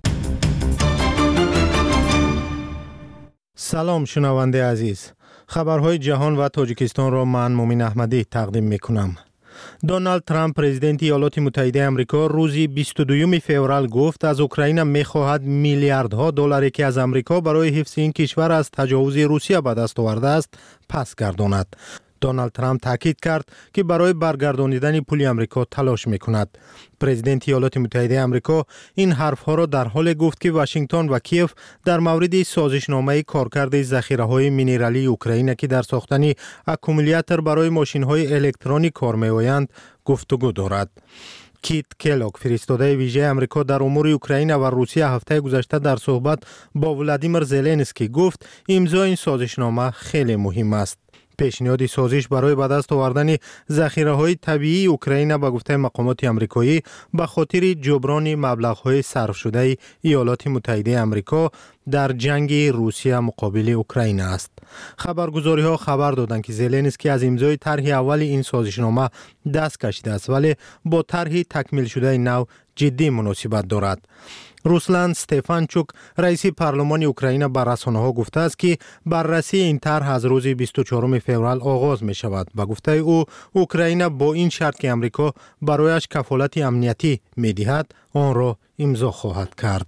سلام شنونده عزیز، خبرهای جهان و تاجیکستان را من مومن احمدی تقدیم میکنم. دونالد ترامپ پرزیدنت ایالات متحده آمریکا روز 22 فوریه گفت از اوکراین میخواهد میلیاردها دلاری که از آمریکا برای حفظ این کشور از تجاوز روسیه به دست آورده است پس گرداند. دونالد ترامپ تاکید کرد که برای برگردانیدن پول آمریکا تلاش میکند. پرزیدنت ایالات متحده آمریکا این حرفها را در حالی گفت که واشنگتن و کیف در مورد سازشنامه کارکرد ذخیره‌های مینرالی اوکراین که در ساختن اکومولاتور برای ماشین‌های الکترونیک کار می‌آیند گفتگو دارد. کیت کلوگ فرستاده ویژه آمریکا در امور اوکراین و روسیه هفته گذشته در صحبت با ولادیمیر زلنسکی گفت امضای این سازشنامه خیلی مهم است. پیشنهاد سازش برای به دست آوردن ذخیره‌های طبیعی اوکراین به گفته مقامات آمریکایی به خاطر جبران مبلغ‌های صرف شده ایالات متحده آمریکا در جنگ روسیه مقابل اوکراین است. خبرگزاری‌ها خبر دادند که زلنسکی از امضای طرح اول این سازشنامه دست کشیده است ولی با طرح تکمیل شده نو جدی مناسبت دارد. روسلان استفانچوک رئیس پارلمان اوکراین به رسانه‌ها گفته است که بررسی این طرح از روز 24 فوریه آغاز می شود. به گفته او اوکراین با این شرط که آمریکا برایش کفالت امنیتی می دهد آن را امضا خواهد کرد.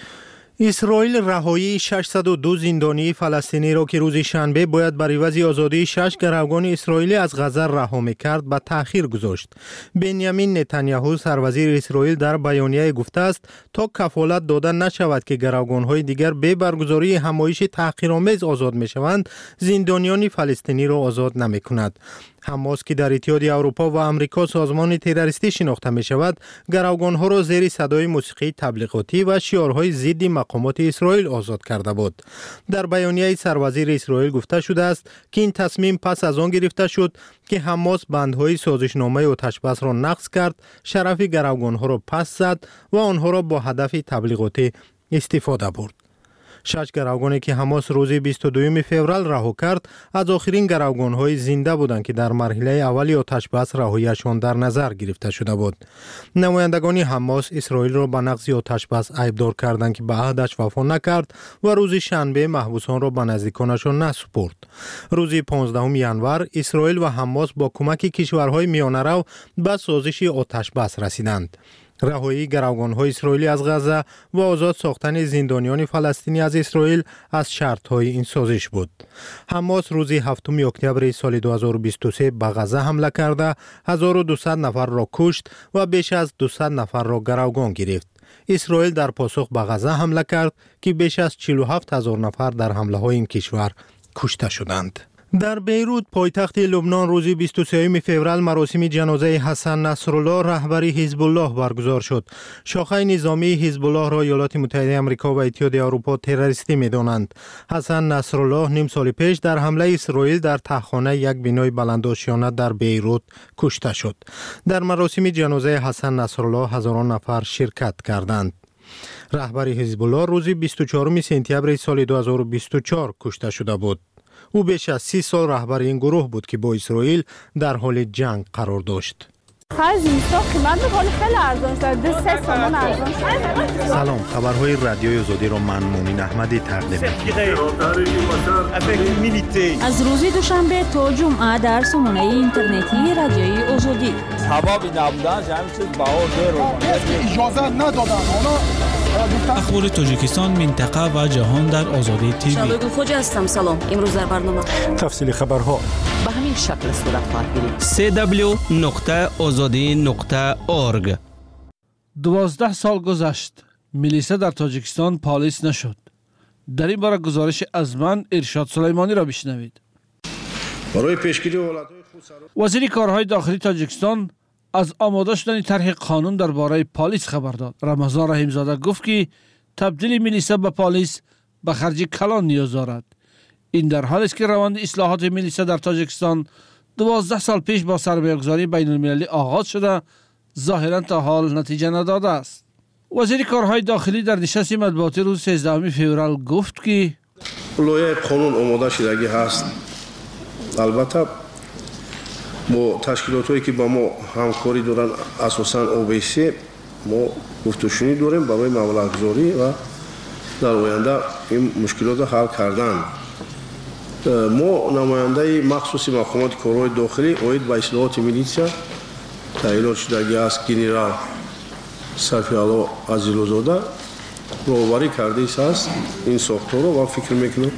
اسرائیل رهایی 602 زندانی فلسطینی را که روز شنبه باید بر عوض آزادی 6 گروگان اسرائیلی از غزه رها می‌کرد به تأخیر گذاشت. بنیامین نتانیاهو سروزیر اسرائیل در بیانیه گفته است تا کفالت داده نشود که گروگان‌های دیگر به برگزاری همایش تحقیرآمیز آزاد می‌شوند، زندانیان فلسطینی را آزاد نمی‌کند. حماس که در اتحاد اروپا و آمریکا سازمان تروریستی شناخته می شود، گروگان‌ها را زیر صدای موسیقی تبلیغاتی و شعارهای ضد مقامات اسرائیل آزاد کرده بود. در بیانیه سروزیر اسرائیل گفته شده است که این تصمیم پس از آن گرفته شد که حماس بندهای سازشنامه آتش‌بس را نقض کرد، شرف گروگان‌ها را پس زد و آنها را با هدف تبلیغاتی استفاده برد. 6 گروگانی که حماس روز 22 فوریه رها کرد از آخرین گروگان‌های زنده بودند که در مرحله اولی آتش‌بس رهاییشان در نظر گرفته شده بود. نمایندگان حماس اسرائیل را به نقض آتش‌بس عیبدار کردند که به عهدش وفا نکرد و روز شنبه محبوسان را به نزدیکانشان نسپرد. روز 15 ژانویه اسرائیل و حماس با کمک کشورهای میانه‌رو به سازش آتش‌بس رسیدند. رهایی گروگان‌های اسرائیلی از غزه و آزاد ساختن زندانیان فلسطینی از اسرائیل از شرط‌های این سازش بود. حماس روز 7 اکتبر سال 2023 به غزه حمله کرده 1200 نفر را کشت و بیش از 200 نفر را گروگان گرفت. اسرائیل در پاسخ به غزه حمله کرد که بیش از 47000 نفر در حمله‌های این کشور کشته شدند. در بیروت پایتخت لبنان روز 23 فوریه مراسم جنازه حسن نصرالله رهبر حزب الله برگزار شد. شاخه نظامی حزب الله را ایالات متحده آمریکا و اتحاد اروپا تروریستی می‌دانند. حسن نصرالله نیم سال پیش در حمله اسرائیل در تهخانه یک بنای بلندآشیانه در بیروت کشته شد. در مراسم جنازه حسن نصرالله هزاران نفر شرکت کردند. رهبر حزب الله روز 24 سپتامبر سال 2024 کشته شده بود. او بیش از 30 سال رهبر این گروه بود که با اسرائیل در حال جنگ قرار داشت. خرج زمستان قیمت ولی خیلی ارزان شد. 2-3 تومان ارزان شد. سلام، خبرهای رادیوی آزادی را من مومین احمدی تقدیم می‌کنم. از روز دوشنبه تا جمعه در سامانه اینترنتی رادیوی آزادی. حبابی نبودن همین چیز بهار دیر اجازه ندادن. اخبار تاجیکستان، منطقه و جهان در آزادی تیوی. شبگو خوج هستم. سلام. امروز در برنامه تفصیل خبرها به همین شکل صورت خواهد گرفت. www.azadi.org 12 سال گذشت. میلیسا در تاجیکستان پالیس نشد. در این باره گزارش از من ارشاد سلیمانی را بشنوید. برای پیشگیری حالت‌های وزیر کارهای داخلی تاجیکستان از آماده شدن طرح قانون درباره پلیس خبر داد. رمضان رحیمزاده گفت که تبدیل میلیسا به پلیس به خرج کلان نیاز دارد. این در حالی است که روند اصلاحات میلیسا در تاجیکستان 12 سال پیش با سرمایه‌گذاری بین المللی آغاز شده ظاهرا تا حال نتیجه نداده است. وزیر کارهای داخلی در نشست مطبوعاتی روز 13 فوریه گفت که لایحه قانون آماده شدگی هست. البته با تشکیلات‌هایی که با ما همکاری دارن، اساساً OBC، ما گفتگوشنی داریم برای مبلغ‌گذاری و در آینده این مشکلات حل کردن. ما نماینده مخصوصی مقامات کارهای داخلی اوید به اصلاحات میلیسا تعیینات شدگی است گنرال صفی‌علا عزیزلوزاده راهبری کرده است این ساختار رو و فکر میکنم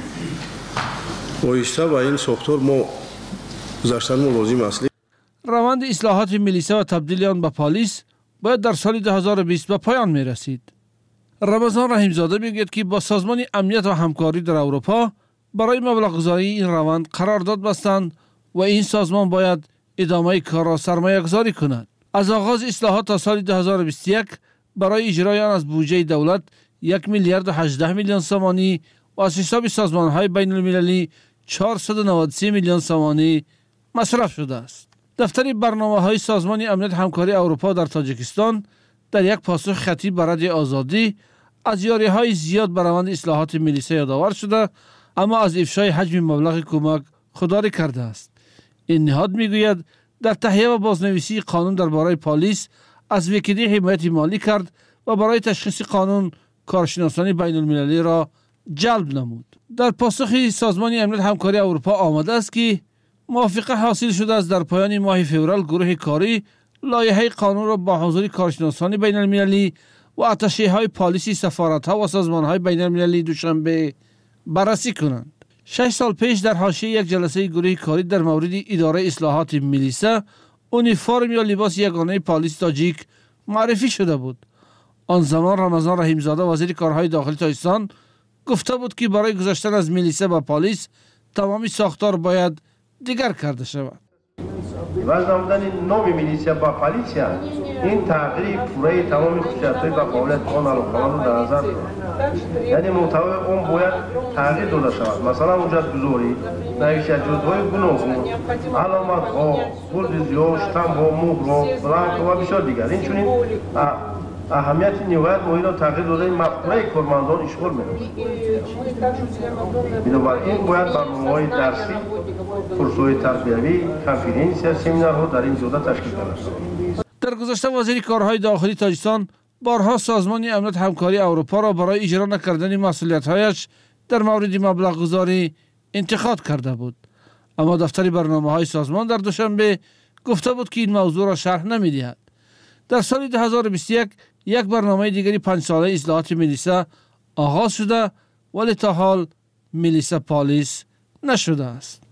آهسته با این ساختار ما گذشتن ما لازم است. روند اصلاحات میلیسا و تبدیل آن به پلیس باید در سال 2020 به پایان می رسید. رمضان رحیمزاده میگوید که با سازمان امنیت و همکاری در اروپا برای مبلغ گذاری این روند قرارداد بستند و این سازمان باید ادامه کار را سرمایه گذاری کند. از آغاز اصلاحات تا سال 2021 برای اجرای آن از بودجه دولت 1 میلیارد و 18 میلیون سومانی و از حساب سازمان های بین المللی 493 میلیون سومانی مصرف شده است. دفتر برنامه های سازمان امنیت همکاری اروپا در تاجیکستان در یک پاسخ خطی به رادیوی آزادی از یاری‌های زیاد بر روند اصلاحات میلیسا یادآور شده، اما از افشای حجم مبلغ کمک خودداری کرده است. این نهاد میگوید در تهیه و بازنویسی قانون درباره پلیس از وکیلی حمایت مالی کرد و برای تشخیص قانون کارشناسان بین المللی را جلب نمود. در پاسخ سازمان امنیت همکاری اروپا آمده است که موافقه حاصل شده است در پایان ماه فوریه گروه کاری لایحه قانون را با حضور کارشناسان بین المللی و اتشه‌های پلیسی سفارت‌ها و سازمان‌های بین المللی دوشنبه بررسی کنند. 6 سال پیش در حاشیه یک جلسه گروه کاری در مورد اداره اصلاحات میلیسا اونیفرم یا لباس یگانه پلیس تاجیک معرفی شده بود. آن زمان رمضان رحیمزاده وزیر کارهای داخلی تاجیکستان گفته بود که برای گذشتن از میلیسا به پلیس تمامی ساختار باید دیگر کرده شود. عوض نمودن نام میلیسا با پلیسیا این تغییر پوره تمام خصوصیت‌های و قابلیت آن علاقه‌مند رو در نظر دارد. یعنی محتوای اون باید تغییر داده شود. مثلا حجت‌گذاری، نویسندگی‌های گوناگون، علامت‌ها، گلدوزی‌ها، شتام‌ها، مهرها، بلانک و بسیار دیگر. این چنین اهمیت نهایت مهم را تغییر داده مفهوم کارمندان اشغال می‌کنند. بنابراین باید برنامه‌های درسی، کورس‌های تربیوی، کنفرانس‌ها، سمینارها در این جهت تشکیل شود. در گذشته وزیر کارهای داخلی تاجیکستان بارها سازمان امنیت همکاری اروپا را برای اجرا نکردن مسئولیت‌هایش در مورد مبلغ گذاری انتقاد کرده بود، اما دفتر برنامه‌های سازمان در دوشنبه گفته بود که این موضوع را شرح نمی‌دهد. در سال 2021 یک برنامه دیگری 5 ساله اصلاحات میلیسا آغاز شده ولی تا حال میلیسا پلیس نشده است.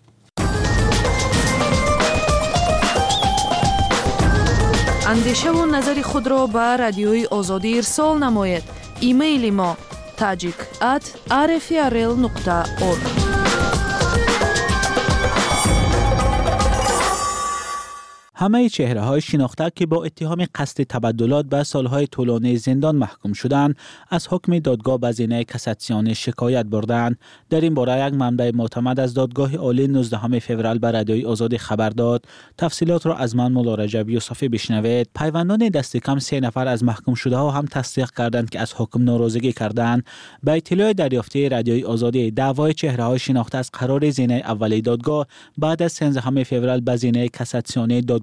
اندیشه و نظر خود را به رادیوی آزادی ارسال نمایید. ایمیل ما tajik@rfrl.org. همه چهره‌های شناخته که با اتهام قصد تبدلات به سالهای طولانی زندان محکوم شدند، از حکم دادگاه به زینه کاساسیون شکایت بردند. در این باره یک منبع معتمد از دادگاه عالی 19 فوریه به رادیوی آزادی خبر داد. تفصیلات را از من مولا رجب یوسفی بشنوید. پیوندان دست کم 3 نفر از محکوم شده ها هم تصدیق کردند که از حکم ناراضگی کردند. به اطلاع دریافتی رادیوی آزادی، دعوای چهره‌های شناخته از قرار زینه اولی دادگاه بعد از 13 فوریه به زینه کاساسیون دادگاه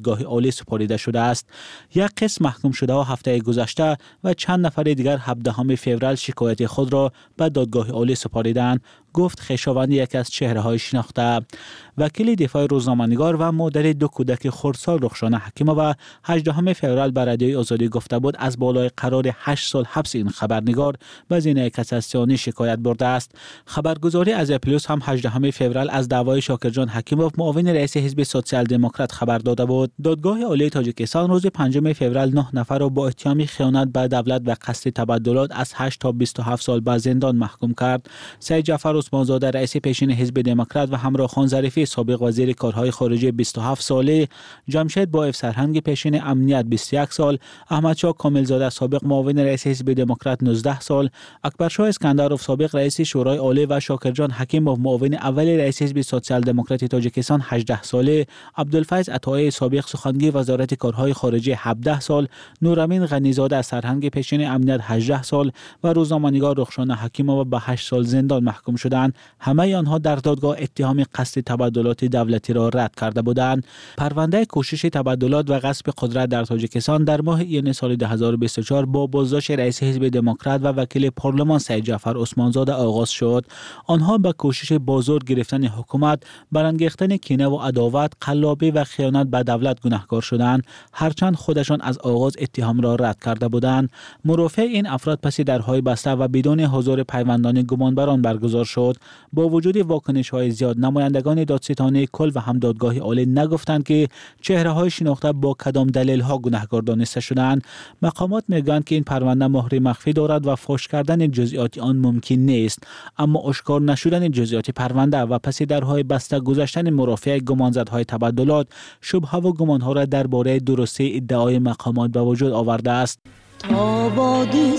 دادگاه عالی سپرده شده است. یک قسم محکوم شده ها هفته گذشته و چند نفر دیگر 17 فوریه شکایت خود را به دادگاه عالی سپاریدند، گفت خویشاوند یک از چهره‌های شناخته. وکیل دفاع روزنامه‌نگار و مادر دو کودک خردسال رخشانه حکیمووا 18 فوریه به رادیوی آزادی گفته بود از بالای قرار 8 سال حبس این خبرنگار به زینه کاساسیونی شکایت برده است. خبرگزاری از پلوس هم 18 فوریه از دعوای شاکرجان حکیموف معاون رئیس حزب سوسیال دموکرات خبر داده بود. دادگاه عالی تاجیکستان روز 5 فوریه 9 نفر را با اتهام خیانت به دولت و قصد تبدلات از 8 تا 27 سال به زندان محکوم کرد. سید جعفر عثمانزاده رئیس پیشین حزب دموکرات و همراه خان ظریفی سابق وزیر کارهای خارجه 27 ساله، جمشید بایف سرهنگ پیشین امنیت 21 سال، احمدشاه کاملزاده سابق معاون رئیس حزب دموکرات 19 سال، اکبرشاه اسکندرov سابق رئیس شورای عالی و شاکرجان حکیموف معاون اول رئیس حزب سوسیال دموکرات تاجیکستان 18 ساله، عبدالفیض عطایی سابق سخنگوی وزارت کارهای خارجه 17 سال، نورامین غنیزاده سرهنگ پیشین امنیت 18 سال و روزنامه‌نگار رخشانه حکیمووا به 8 سال زندان محکوم شدند. همه آنها در دادگاه اتهام قصد تبدلات دولتی را رد کرده بودند. پرونده کوشش تبدلات و غصب قدرت در تاجیکستان در ماه ایون سال 2024 با بازداشت رئیس حزب دموکرات و وکیل پارلمان سید جعفر عثمانزاده آغاز شد. آنها به کوشش بازدار گرفتن حکومت، برانگیختن کینه و عداوت، قلابی و خیانت به دولت گناهکار شدند، هرچند خودشان از آغاز اتهام را رد کرده بودند. مرافع این افراد پس درهای بسته و بدون حضور پیوندان گمانبران برگزار شد. با وجود واکنش‌های زیاد، نمایندگان دادستانی کل و هم دادگاه عالی نگفتند که چهره‌های شناخته با کدام دلیل‌ها گناهکار دانسته شدند. مقامات میگویند که این پرونده مهر مخفی دارد و فاش کردن جزئیات آن ممکن نیست، اما آشکار نشدن جزئیات پرونده و پس درهای بسته گذشتن مرافع گمانزدهای تبدلات شبهه و گمان‌ها را درباره درستی ادعای مقامات به وجود آورده است. تا بادی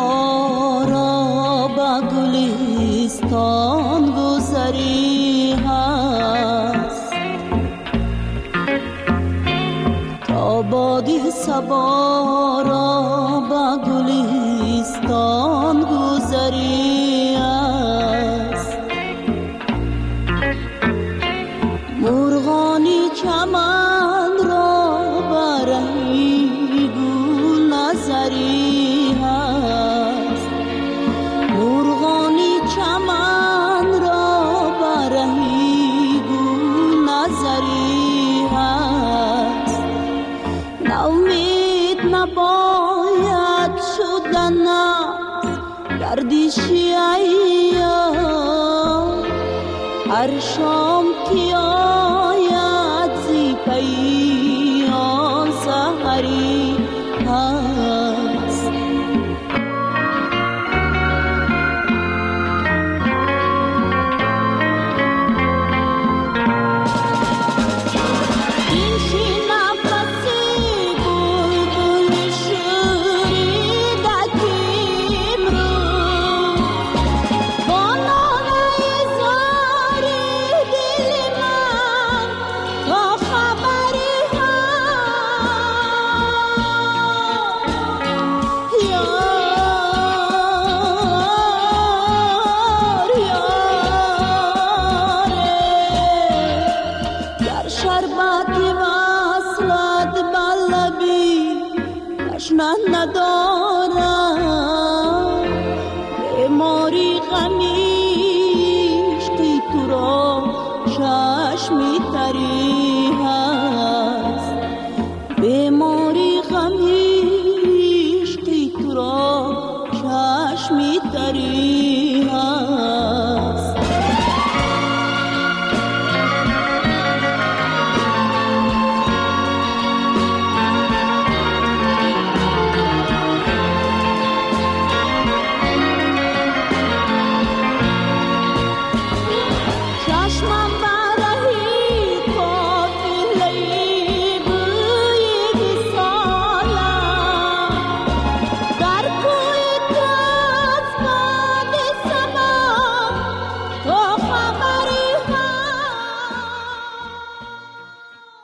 صبا را به گلستان گذری هست، تا بادی صبا را به گلستان گذری هست، مرغانی چمن را برهی گل نظری هست، مرغانی چمن را برهی گل نظری هست، نومید نباید شدن گردشی ایام، هر شام که آید زی پیام سحری هست.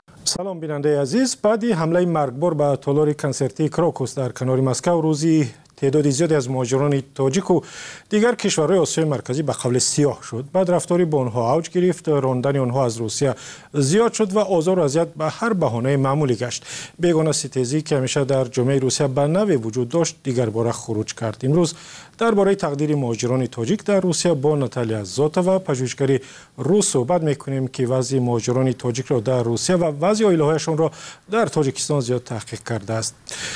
بیننده عزیز، بعدی حمله مرگبار به تالار کنسرتی کراکوس در کنار مسکو روزی تعداد زیادی از مهاجران تاجیک و دیگر کشورهای آسیای مرکزی به قول سیاه شد. بعد رفتاری با آنها اوج گرفت، راندن آنها از روسیه زیاد شد و آزار و اذیت به هر بهانه معمولی گشت. بیگانه ستیزی که همیشه در جامعه روسیه به نوعی وجود داشت دیگر باره خروج کرد. امروز درباره تقدیر مهاجران تاجیک در روسیه با ناتالیا زوتووا پژوهشگر روس صحبت میکنیم که وضع مهاجران تاجیک را در روسیه و وضع عائله‌هایشان را در تاجیکستان زیاد تحقیق کرده است.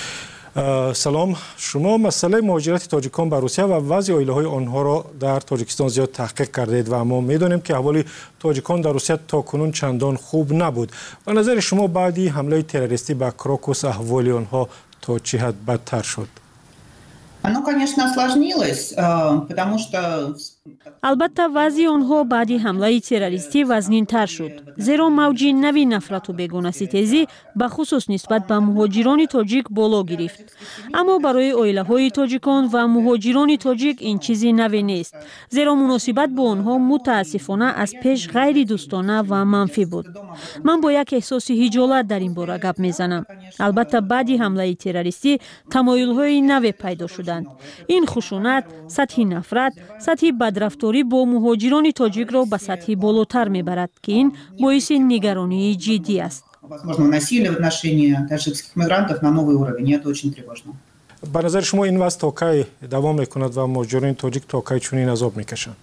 سلام، شما مسئله مهاجرت تاجیکان به روسیه و وضع عائله‌های آنها را در تاجیکستان زیاد تحقیق کردید و ما میدانیم که احوال تاجیکان در روسیه تاکنون چندان خوب نبود. به نظر شما بعدی حمله تروریستی به کراکوس احوال آنها تا چه حد بدتر شد؟ Оно, конечно, осложнилось, потому что البته وضع آنها بعد حمله تروریستی وزنین‌تر شد، زیرا موج نوی نفرت و بیگانه‌ستیزی به خصوص نسبت به مهاجران تاجیک بالا گرفت. اما برای عائله‌های تاجیکان و مهاجران تاجیک این چیزی نوی نیست، زیرا مناسبت با آنها متاسفانه از پیش غیر دوستانه و منفی بود. من با یک احساس خجالت در این باره گپ میزنم. البته بعد حمله تروریستی تمایل‌های نوی پیدا شدند. این خشونت، سطح نفرت، سطح بدرفتاری با مهاجران تاجیک را به سطح بالاتر میبرد که این باعث نگرانی جدی است. возможно насилие в отношении таджикских мигрантов на новый уровень, и это очень тревожно. به نظر شما این وضع تا کی دوام میکند و مهاجران تاجیک تا کی چنین عذاب میکشند؟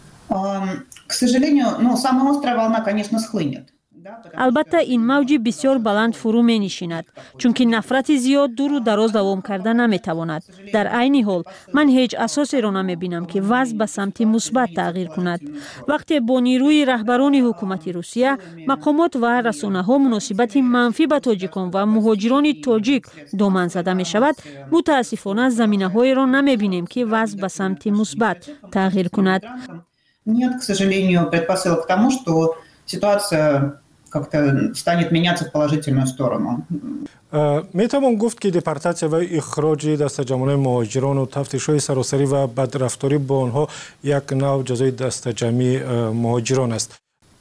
К сожалению, самая острая волна, конечно, схлынет. البته این موج بسیار بلند فرو می نشیند، چون که نفرت زیاد دور و دراز دوام کرده نمی تواند. در عین حال من هیچ اساسی را نمی بینم که وضع به سمت مثبت تغییر کند. وقتی با نیروی رهبران حکومت روسیه، مقامات و رسانه ها مناسبت منفی به تاجیکان و مهاجران تاجیک دامن زده می شود، متاسفانه زمینه های را نمی بینیم که وضع به سمت مثبت تغییر کند. Нет, к сожалению, предпосылок к тому, что ситуация как-то станет меняться в положительную сторону. میتوان گفت که دپارتاسیا و اخراج دست جمعی مهاجران و تفتیش‌های سراسری و بدرفتاری با آنها یک نوع جزای دست جمعی مهاجران است.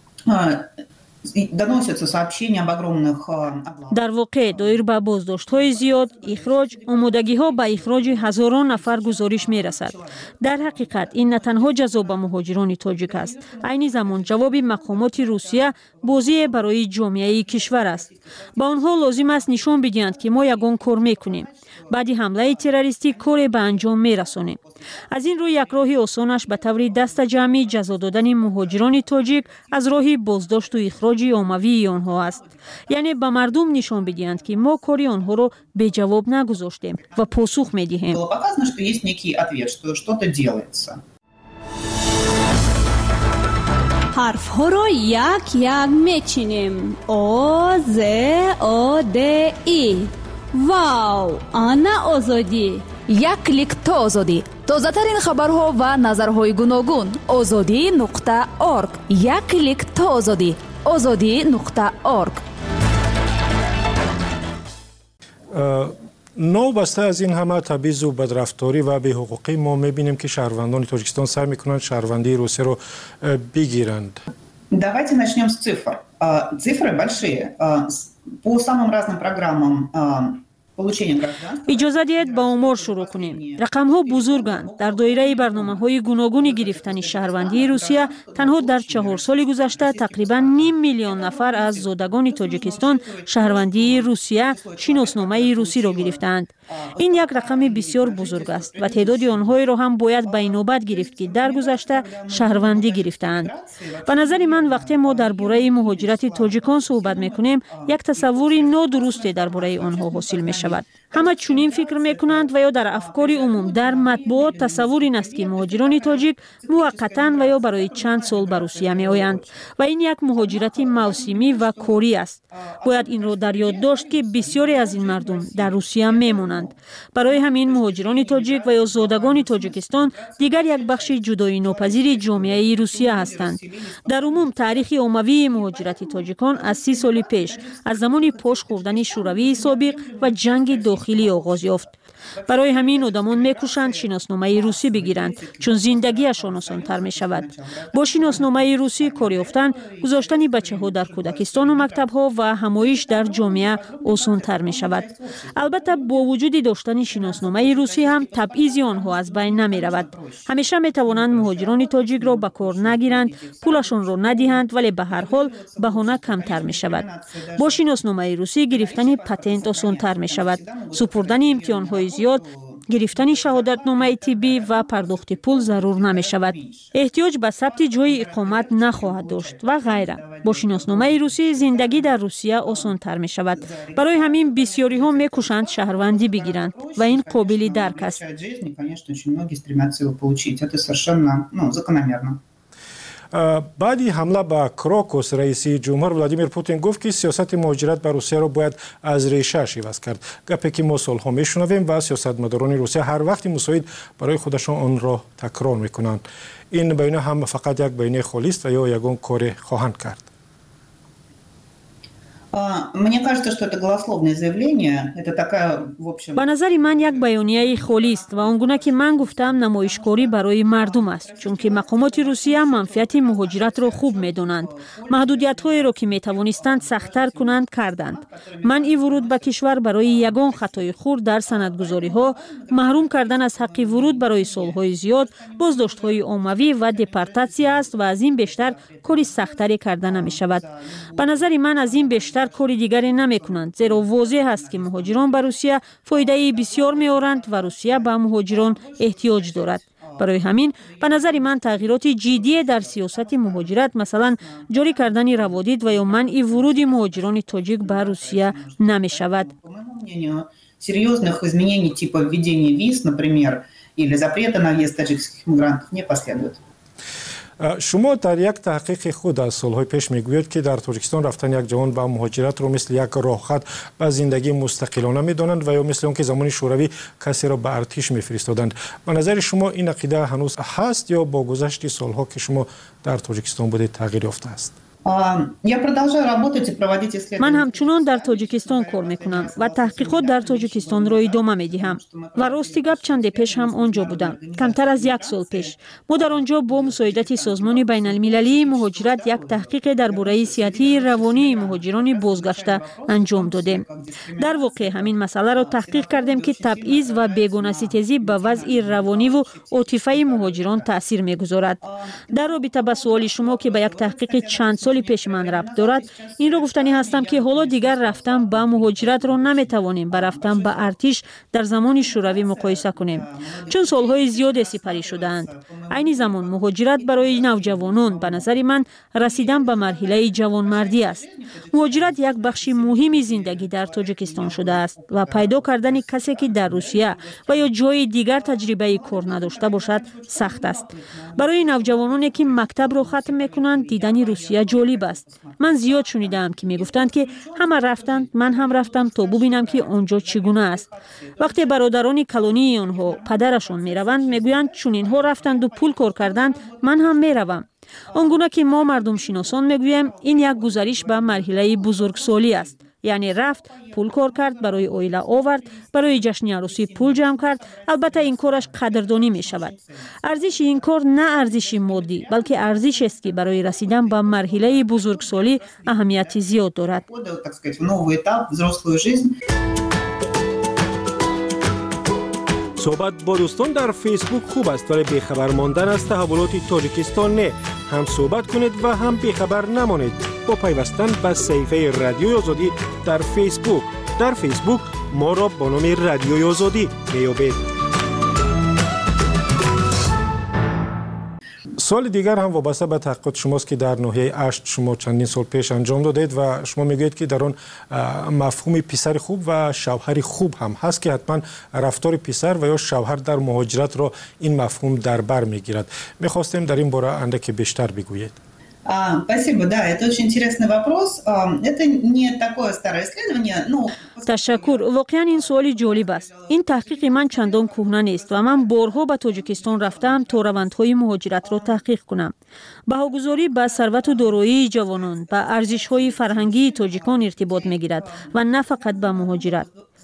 Доносятся сообщения об огромных در واقع دایر به بازداشت‌های زیاد، اخراج، آمادگی‌ها به اخراج هزاران نفر گزارش می‌رسد. در حقیقت این نه تنها جزا به مهاجران تاجیک است، عین زمان جواب مقامات روسیه بازی برای جامعه کشور است. با آنها لازم است نشان بدهند که ما یگان کار می‌کنیم. بعد حمله تروریستی کار به انجام می‌رسانیم. از این رو یک راه آسانش به طور دست جمعی جزا دادن مهاجران تاجیک از راه بازداشت و اخراج عمومی آنها است. یعنی به مردم نشان بدهند که ما کاری آنها را به جواب نگذاشتیم و پاسخ می‌دهیم. Показано, что есть некий ответ, что что-то делается. حرف‌ها را یک یک میچینیم. آ ز آ د ای. واو، آنا آزادی. یک کلیک تا آزادی. تازه‌ترین خبرها و نظرهای گوناگون. azadi.org. یک کلیک تا آزادی. azadi.org. نو بسته از این همه تبعیض و بدرفتاری و بی‌حقوقی ما می‌بینیم که شهروندان تاجیکستان سعی می‌کنند شهروندی روسیه رو بگیرند. Давайте начнем с цифр. Цифры большие. По самым разным программам اجازه دهید با آمار شروع کنیم. رقم ها بزرگند. در دایره برنامه های گوناگون گرفتن شهروندی روسیه تنها در 4 سال گذشته تقریبا 5 میلیون نفر از زادگان تاجیکستان شهروندی روسیه شناسنامه روسی را گرفتند. این یک رقم بسیار بزرگ است و تعداد آنها را هم باید به نوبت گرفت که در گذشته شهروندی گرفتند. به نظر من وقتی ما درباره مهاجرت تاجیکان صحبت میکنیم یک تصوری نادرستی درباره آنها حاصل می شود. همه چنین فکر میکنند و یا در افکار عموم در مطبوعات تصور این است که مهاجران تاجیک موقتا و یا برای چند سال به روسیه می آیند و این یک مهاجرت موسمی و کاری است. باید این را در یاد داشت که بسیاری از این مردم در روسیه میمانند. برای همین مهاجران تاجیک و یا زادگان تاجیکستان دیگر یک بخش جدایی ناپذیر جامعه روسیه هستند. در عموم تاریخ عمومی مهاجرت تاجیکان از 30 سال پیش از زمان پاش خوردن شوروی سابق و جنگ داخلی آغاز یافت. برای همین آدمان میکوشند شناسنامه روسی بگیرند چون زندگیشان آسان‌تر میشود. با شناسنامه روسی کار یافتن، گذاشتن بچه‌ها در کودکستان و مکتب‌ها و همایش در جامعه آسان‌تر میشود. البته با وجود داشتن شناسنامه روسی هم تبعیض آنها از بین نمی‌رود. همیشه می‌توانند مهاجران تاجیک را به کار نگیرند، پولشان را ندهند، ولی به هر حال بهانه کمتر می‌شود. با شناسنامه روسی گرفتن پتانت آسان‌تر می‌شود. سپردن امتحان‌های زیاد، گرفتن شهادتنامه طبی و پرداخت پول ضرور نمی شود. احتیاج به ثبت جای اقامت نخواهد داشت و غیره. با شناسنامه روسی زندگی در روسیه آسان تر می شود. برای همین بسیاری ها می کوشند شهروندی بگیرند و این قابل درک است. بعدی حمله به کراکوس رئیس جمهور ولادیمیر پوتین گفت که سیاست مهاجرت به روسیه را باید از ریشه‌اش عوض کرد. گپی که ما سالها میشنویم و سیاستمداران روسیه هر وقت مساعد برای خودشان آن را تکرار میکنند. این بیانیه هم فقط یک بیانیه خالی است و یا یگان کار خواهند کرد. به نظر من یک بیانیه خالی است و آنگونه که من گفتم نمایشکاری برای مردم است، چون که مقامات روسیه منفعت مهاجرت را خوب می‌دانند. محدودیت‌هایی را که می‌توانستند سخت‌تر کنند کردند. منع ورود به کشور برای یگان خطای خرد در سندگذاری‌ها، محروم کردن از حق ورود برای سال‌های زیاد، بازداشت‌های عمومی و دپورتاسیا است و از این بیشتر کاری سخت‌تری کردن نمی‌شود. به نظر من از این بیشتر کاری دیگری نمی کنند، زیرا واضح است که مهاجران به روسیه فایده بسیار می آورند و روسیه به مهاجران احتیاج دارد. برای همین به نظر من تغییرات جدی در سیاست مهاجرت، مثلا جاری کردن روادید و یا منع ورود مهاجران تاجیک به روسیه نمی شود. Серьезных изменений типа введения виз, например, или запрета на въезд таджикских мигрантов не последует. شما در یک تحقیق خود از سالهای پیش میگویید که در تاجیکستان رفتن یک جوان به مهاجرت را مثل یک راهخط به زندگی مستقلانه میدانند و یا مثل اون که زمان شوروی کسی را به ارتش میفرستادند. به نظر شما این عقیده هنوز هست یا با گذشت سالها که شما در تاجیکستان بودید تغییر یافته است؟ من همچنان در تاجیکستان کار میکنم و تحقیقات در تاجیکستان را ادامه میدهم و راستی گپ چند پیش هم آنجا بودم. کمتر از یک سال پیش ما در آنجا با مساعدت سازمان بین المللی مهاجرت یک تحقیق درباره صحتی روانی مهاجران بازگشته انجام دادیم. در واقع همین مسئله را تحقیق کردیم که تبعیض و بیگانه ستیزی به وضع روانی و عاطفی مهاجران تاثیر میگذارد. در رابطه با سوال شما که به یک تحقیق چند سال پیش من ربط دارد، این را گفتنی هستم که حالا دیگر رفتن به مهاجرت را نمیتوانیم با رفتن به ارتش در زمان شوروی مقایسه کنیم، چون سالهای زیاد سپری شدند. عین زمان مهاجرت برای نوجوانان به نظر من رسیدن به مرحله جوانمردی است. مهاجرت یک بخش مهمی زندگی در تاجیکستان شده است و پیدا کردن کسی که در روسیه و یا جای دیگر تجربه کار نداشته باشد سخت است. برای نوجوانانی که مکتب را ختم میکنند دیدن روسیه جالب است. من زیاد شنیدم که میگفتند که همه رفتند، من هم رفتم تا ببینم که آنجا چگونه است. وقتی برادران کلونی آنها پدرشون میروند میگویند چون اینها رفتند و پول کار کردند من هم میروم. آنگونه که ما مردم شناسان میگوییم این یک گذریش به مرحله بزرگسالی است. یعنی رفت، پول کار کرد، برای اویله آورد، برای جشن عروسی پول جمع کرد. البته این کارش قدردانی می شود. ارزش این کار نه ارزش مادی بلکه ارزش است که برای رسیدن به مرحله بزرگسالی اهمیت زیاد دارد. صحبت با دوستان در فیسبوک خوب است ولی بیخبر ماندن از تحولات تاجیکستان نه. هم صحبت کنید و هم بیخبر نمانید با پیوستن به صفحه رادیوی آزادی در فیسبوک. در فیسبوک ما را با نام رادیوی آزادی میابید. سوال دیگر هم وابسته به تحقیقات شماست که در ناحیه اشت شما چندین سال پیش انجام دادید و شما میگویید که در آن مفهوم پسر خوب و شوهر خوب هم هست که حتما رفتار پسر و یا شوهر در مهاجرت را این مفهوم در بر میگیرد. میخواستیم در این باره اندکی بیشتر بگویید. Спасибо, да, это очень интересный вопрос. Это не такое старое исследование, но... تشکر. واقعا این سوالی جالب است. این تحقیق من چندان کهنه نیست و من بارها به تاجیکستان رفتم تا روندهای مهاجرت را تحقیق کنم. بهاگذاری به ثروت و دارایی جوانان، به ارزش‌های فرهنگی تاجیکان ارتباط می‌گیرد و نه فقط به مهاجرت.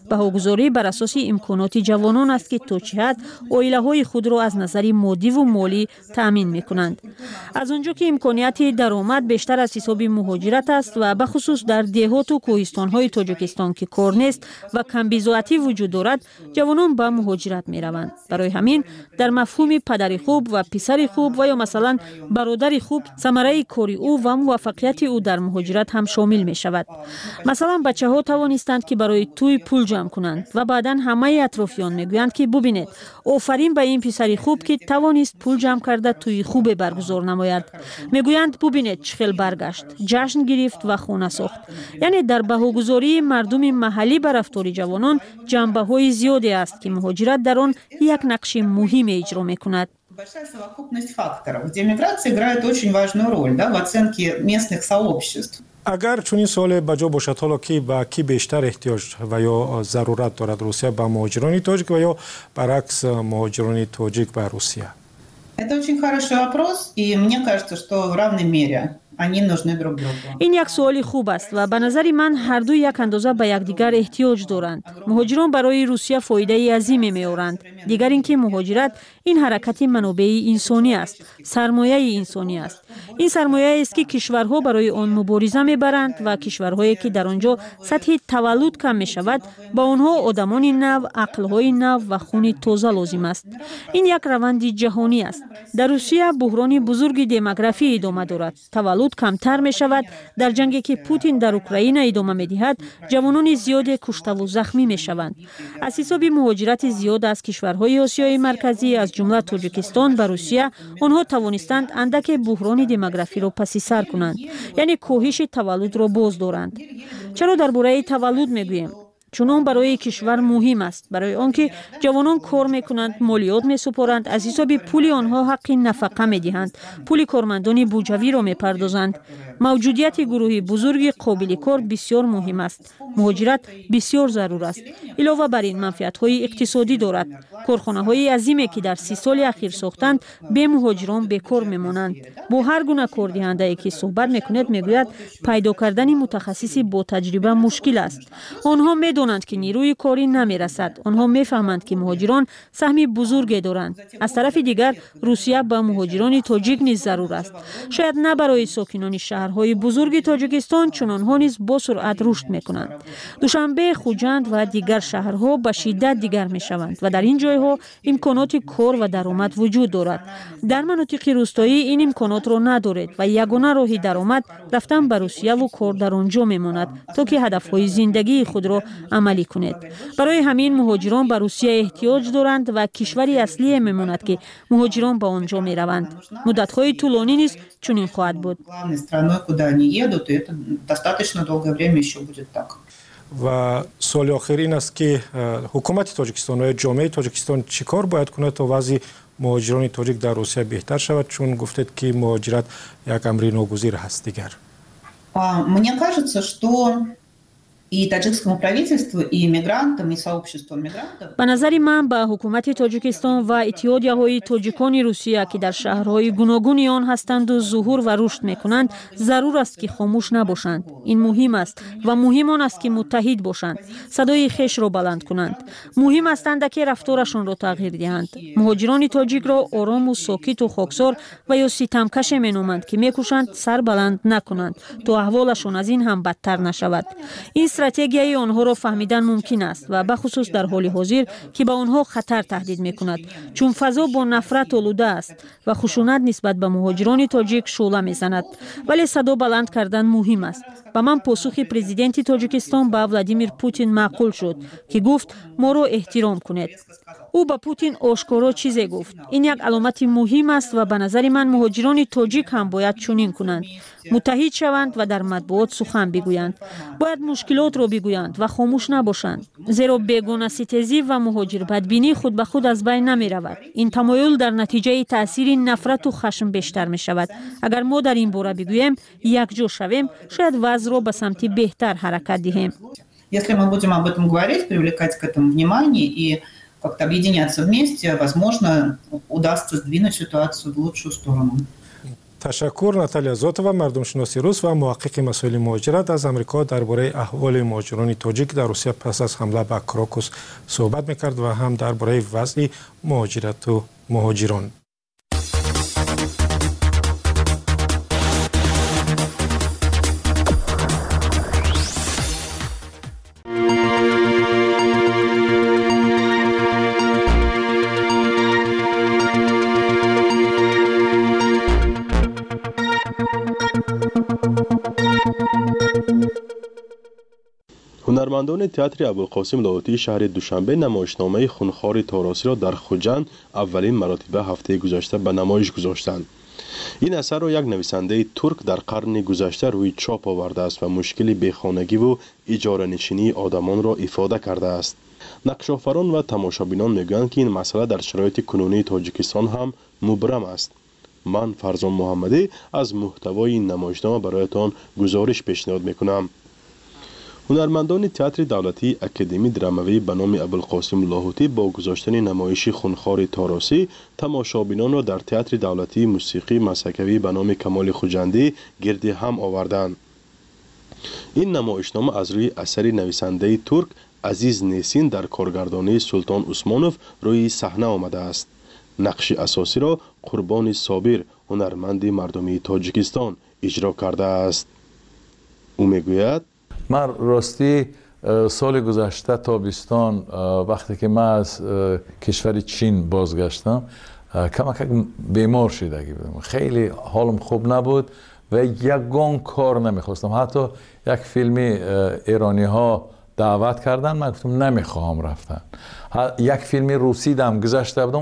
баҳогузорӣ бар асоси имконоти ҷавонон аст ки то чӣ ҳад оилаҳои худро аз назари моддиву молӣ таъмин мекунанд. аз он ҷо ки имконияти даромад бештар аз ҳисоби муҳоҷират аст ва бахусус дар деҳоту кӯҳистонҳои тоҷикистон ки кор нест ва камбизоатӣ вуҷуд дорад, ҷавонон ба муҳоҷират мераванд. барои ҳамин дар мафҳуми падари хуб ва писари хуб ва ё масалан бародари хуб самараи кори ӯ ва муваффақияти ӯ дар муҳоҷират ҳам шомил мешавад. масалан бачаҳо тавонистанд ки барои тӯй пул ҷамъ кунанд ва баъдан ҳамаи атрофиён мегӯянд ки бубинед, офарин ба ин писари хуб ки тавонист пул ҷамъ карда тӯйи хубе баргузор намояд. мегӯянд бубинед чӣ хел баргашт, ҷашн гирифт ва хона сохт. яъне дар баҳогузории мардуми маҳаллӣ ба рафтори ҷавонон ҷанбаҳои зиёде аст ки муҳоҷират дар он як нақши муҳиме иҷро мекунад. Большая совокупность факторов, где миграция играет очень важную роль, да, в оценке местных сообществ. агар чунин суоле ба ҷо бошад, ҳоло ки ба ки бештар эҳтиёҷ ва ё зарурат дорад Русия, ба муҳоҷирони тоҷик ва ё баръакс муҳоҷирони тоҷик ба Русия? Это очень хороший вопрос, и мне кажется, что в равной мере они нужны друг другу. ин як суоли хуб аст ва ба назари ман ҳарду як андоза ба якдигар эҳтиёҷ доранд. муҳоҷирон барои Русия фоидаи азиме меоранд. дигар ин ки муҳоҷират ин ҳаракати манобеи инсонӣ аст, сармояи инсонӣ аст. ин сармояест ки кишварҳо барои он мубориза мебаранд ва кишварҳое ки дар он ҷо сатҳи таваллуд кам мешавад, ба онҳо одамони нав, ақлҳои нав ва хуни тоза лозим аст. ин як раванди ҷаҳонӣ аст. дар Русия буҳрони бузурги демографӣ идома дорад. Таваллуд камтар мешавад. дар ҷанге ки Путин дар Украина идома медиҳад, ҷавонони зиёде куштаву захмӣ мешаванд. аз ҳисоби муҳоҷирати зиёд аз кишварҳои Осиёи марказӣ аз ҷумла Тоҷикистон ба Русия, онҳо тавонистанд андаке буҳрони демографиро паси сар кунанд, яъне коҳиши таваллудро боз доранд. чаро дар бораи таваллуд мегӯем? чун он барои кишвар муҳим аст, барои он ки ҷавонон кор мекунанд, молиёт месупоранд, аз ҳисоби пули онҳо ҳаққи нафақа медиҳанд, пули кормандони буҷавиро мепардозанд. мавҷудияти гурӯҳи бузурги қобили кор бисёр муҳим аст. муҳоҷират бисёр зарур аст. илова бар ин манфиатҳои иқтисодӣ дорад. корхонаҳои азиме ки дар 30 соли ахир сохтанд, бе муҳоҷирон бекор мемонанд. бо ҳар гуна кордиҳандае ки суҳбат мекунед мегӯяд пайдо кардани мутахассиси бо таҷриба мушкил аст. онҳо медонанд ки нирӯи корӣ намерасад. онҳо мефаҳманд ки муҳоҷирон саҳми бузурге доранд. аз тарафи дигар Русия ба муҳоҷирони тоҷик низ зарур аст. шояд на барои сокинони шаҳрҳои бузурги Тоҷикистон, чун онҳо низ бо суръат рушд мекунанд. душанбе, хуҷанд ва дигар шаҳрҳо ба шиддат дигар мешаванд ва дар ин ҷойҳо имконоти кор ва даромад вуҷуд дорад. дар манотиқи рӯстоӣ ин имконотро надоред ва ягона роҳи даромад рафтан ба Русияву кор дар он ҷо мемонад, то ки ҳадафҳои зиндагии худро амалӣ кунед. барои ҳамин муҳоҷирон ба Русия эҳтиёҷ доранд ва кишвари аслие мемонад ки муҳоҷирон ба он ҷо мераванд. муддатҳои тӯлонӣ низ чунин хоҳад буд. Главной страной, куда они едут, и это достаточно долгое время еще будет так. ва суоли охир ин аст ки ҳукумати Тоҷикистон ва ҷомеаи Тоҷикистон чӣ кор бояд кунад то вазъи муҳоҷирони тоҷик дар Русия беҳтар шавад, чун гуфтед ки муҳоҷират як амри ногузир ҳаст дигар? Мне кажется, что и таджикскому правительству, и мигрантам, и сообществу мигрантов. ба назари ман ба ҳукумати Тоҷикистон ва иттиҳодияҳои тоҷикони Русия ки дар шаҳрҳои гуногуни он ҳастанду зуҳур ва рушд мекунанд, зарур аст ки хомӯш набошанд. ин муҳим аст ва муҳим он аст ки муттаҳид бошанд, садои хешро баланд кунанд. муҳим аст андаке рафторашонро тағйир диҳанд. муҳоҷирони тоҷикро орому сокиту хоксор ва ё ситамкаше меноманд ки мекӯшанд сар баланд накунанд, то аҳволашон аз ин ҳам бадтар нашавад. ин стратегияи онҳоро фаҳмидан мумкин аст ва бахусус дар ҳоли ҳозир ки ба онҳо хатар таҳдид мекунад, чун фазо бо нафрат олуда аст ва хушунат нисбат ба муҳоҷирони тоҷик шӯъла мезанад. вале садо баланд кардан муҳим аст. ба ман посухи президенти Тоҷикистон ба Владимир Путин маъқул шуд ки гуфт моро эҳтиром кунед. ӯ ба Путин ошкоро чизе гуфт. ин як аломати муҳим аст ва ба назари ман муҳоҷирони тоҷик ҳам бояд чунин кунанд. муттаҳид шаванд ва дар матбуот сухан бигӯянд. бояд мушкилотро бигӯянд ва хомӯш набошанд. зеро бегонаситезӣ ва муҳоҷирбадбинӣ худ ба худ аз байн намеравад. ин тамоюл дар натиҷаи таъсири нафрату хашм бештар мешавад. агар мо дар ин бора бигӯем, якҷо шавем, шояд вазъро ба самти беҳтар ҳаракат диҳем. Если мы будем об этом говорить, привлекать к этому внимание и как-то объединяться вместе, возможно, удастся сдвинуть ситуацию в лучшую сторону. تشکر ناتالیا زوتووا مردم شناسی روس و محقق مسائل مهاجرت از امریکا درباره احوال مهاجران تاجیک در روسیه پس از حمله به کراکوس صحبت میکرد و هم درباره وضع مهاجرت و مهاجران. هنرمندان تئاتر ابوالقاسم لاهوتی شهر دوشنبه نمایشنامه خونخوار تاراسی را در خوجند اولین مراتب هفته گذشته به نمایش گذاشتند. این اثر را یک نویسنده ترک در قرن گذشته روی چاپ آورده است و مشکل بیخانگی و اجاره نشینی آدمان را افاده کرده است. نقش‌آفران و تماشابینان میگویند که این مسئله در شرایط کنونی تاجیکستان هم مبرم است. من فرزان محمدی از محتوای این نمایشنامه برایتان گزارش پیشنهاد میکنم. هنرمندان تئاتر دولتی اکادمی درامایی به نام ابوالقاسم لاهوتی با گذاشتن نمایش خونخوار تاراسی تماشابینان را در تئاتر دولتی موسیقی مسکوی به نام کمال خوجندی گرد هم آوردند. این نمایشنامه از روی اثر نویسنده ترک عزیز نیسین در کارگردانی سلطان عثمانوف روی صحنه آمده است. نقش اساسی را قربان صابر هنرمند مردمی تاجیکستان اجرا کرده است. او میگوید من راستی سال گذشته تابستان وقتی که من از کشور چین بازگشتم کمک بیمار شدگی بودم، خیلی حالم خوب نبود و یگان کار نمیخواستم. حتی یک فیلمی ایرانی ها دعوت کردن، من گفتم نمیخواهم رفتن. یک فیلمی روسی دم گذشته بودم،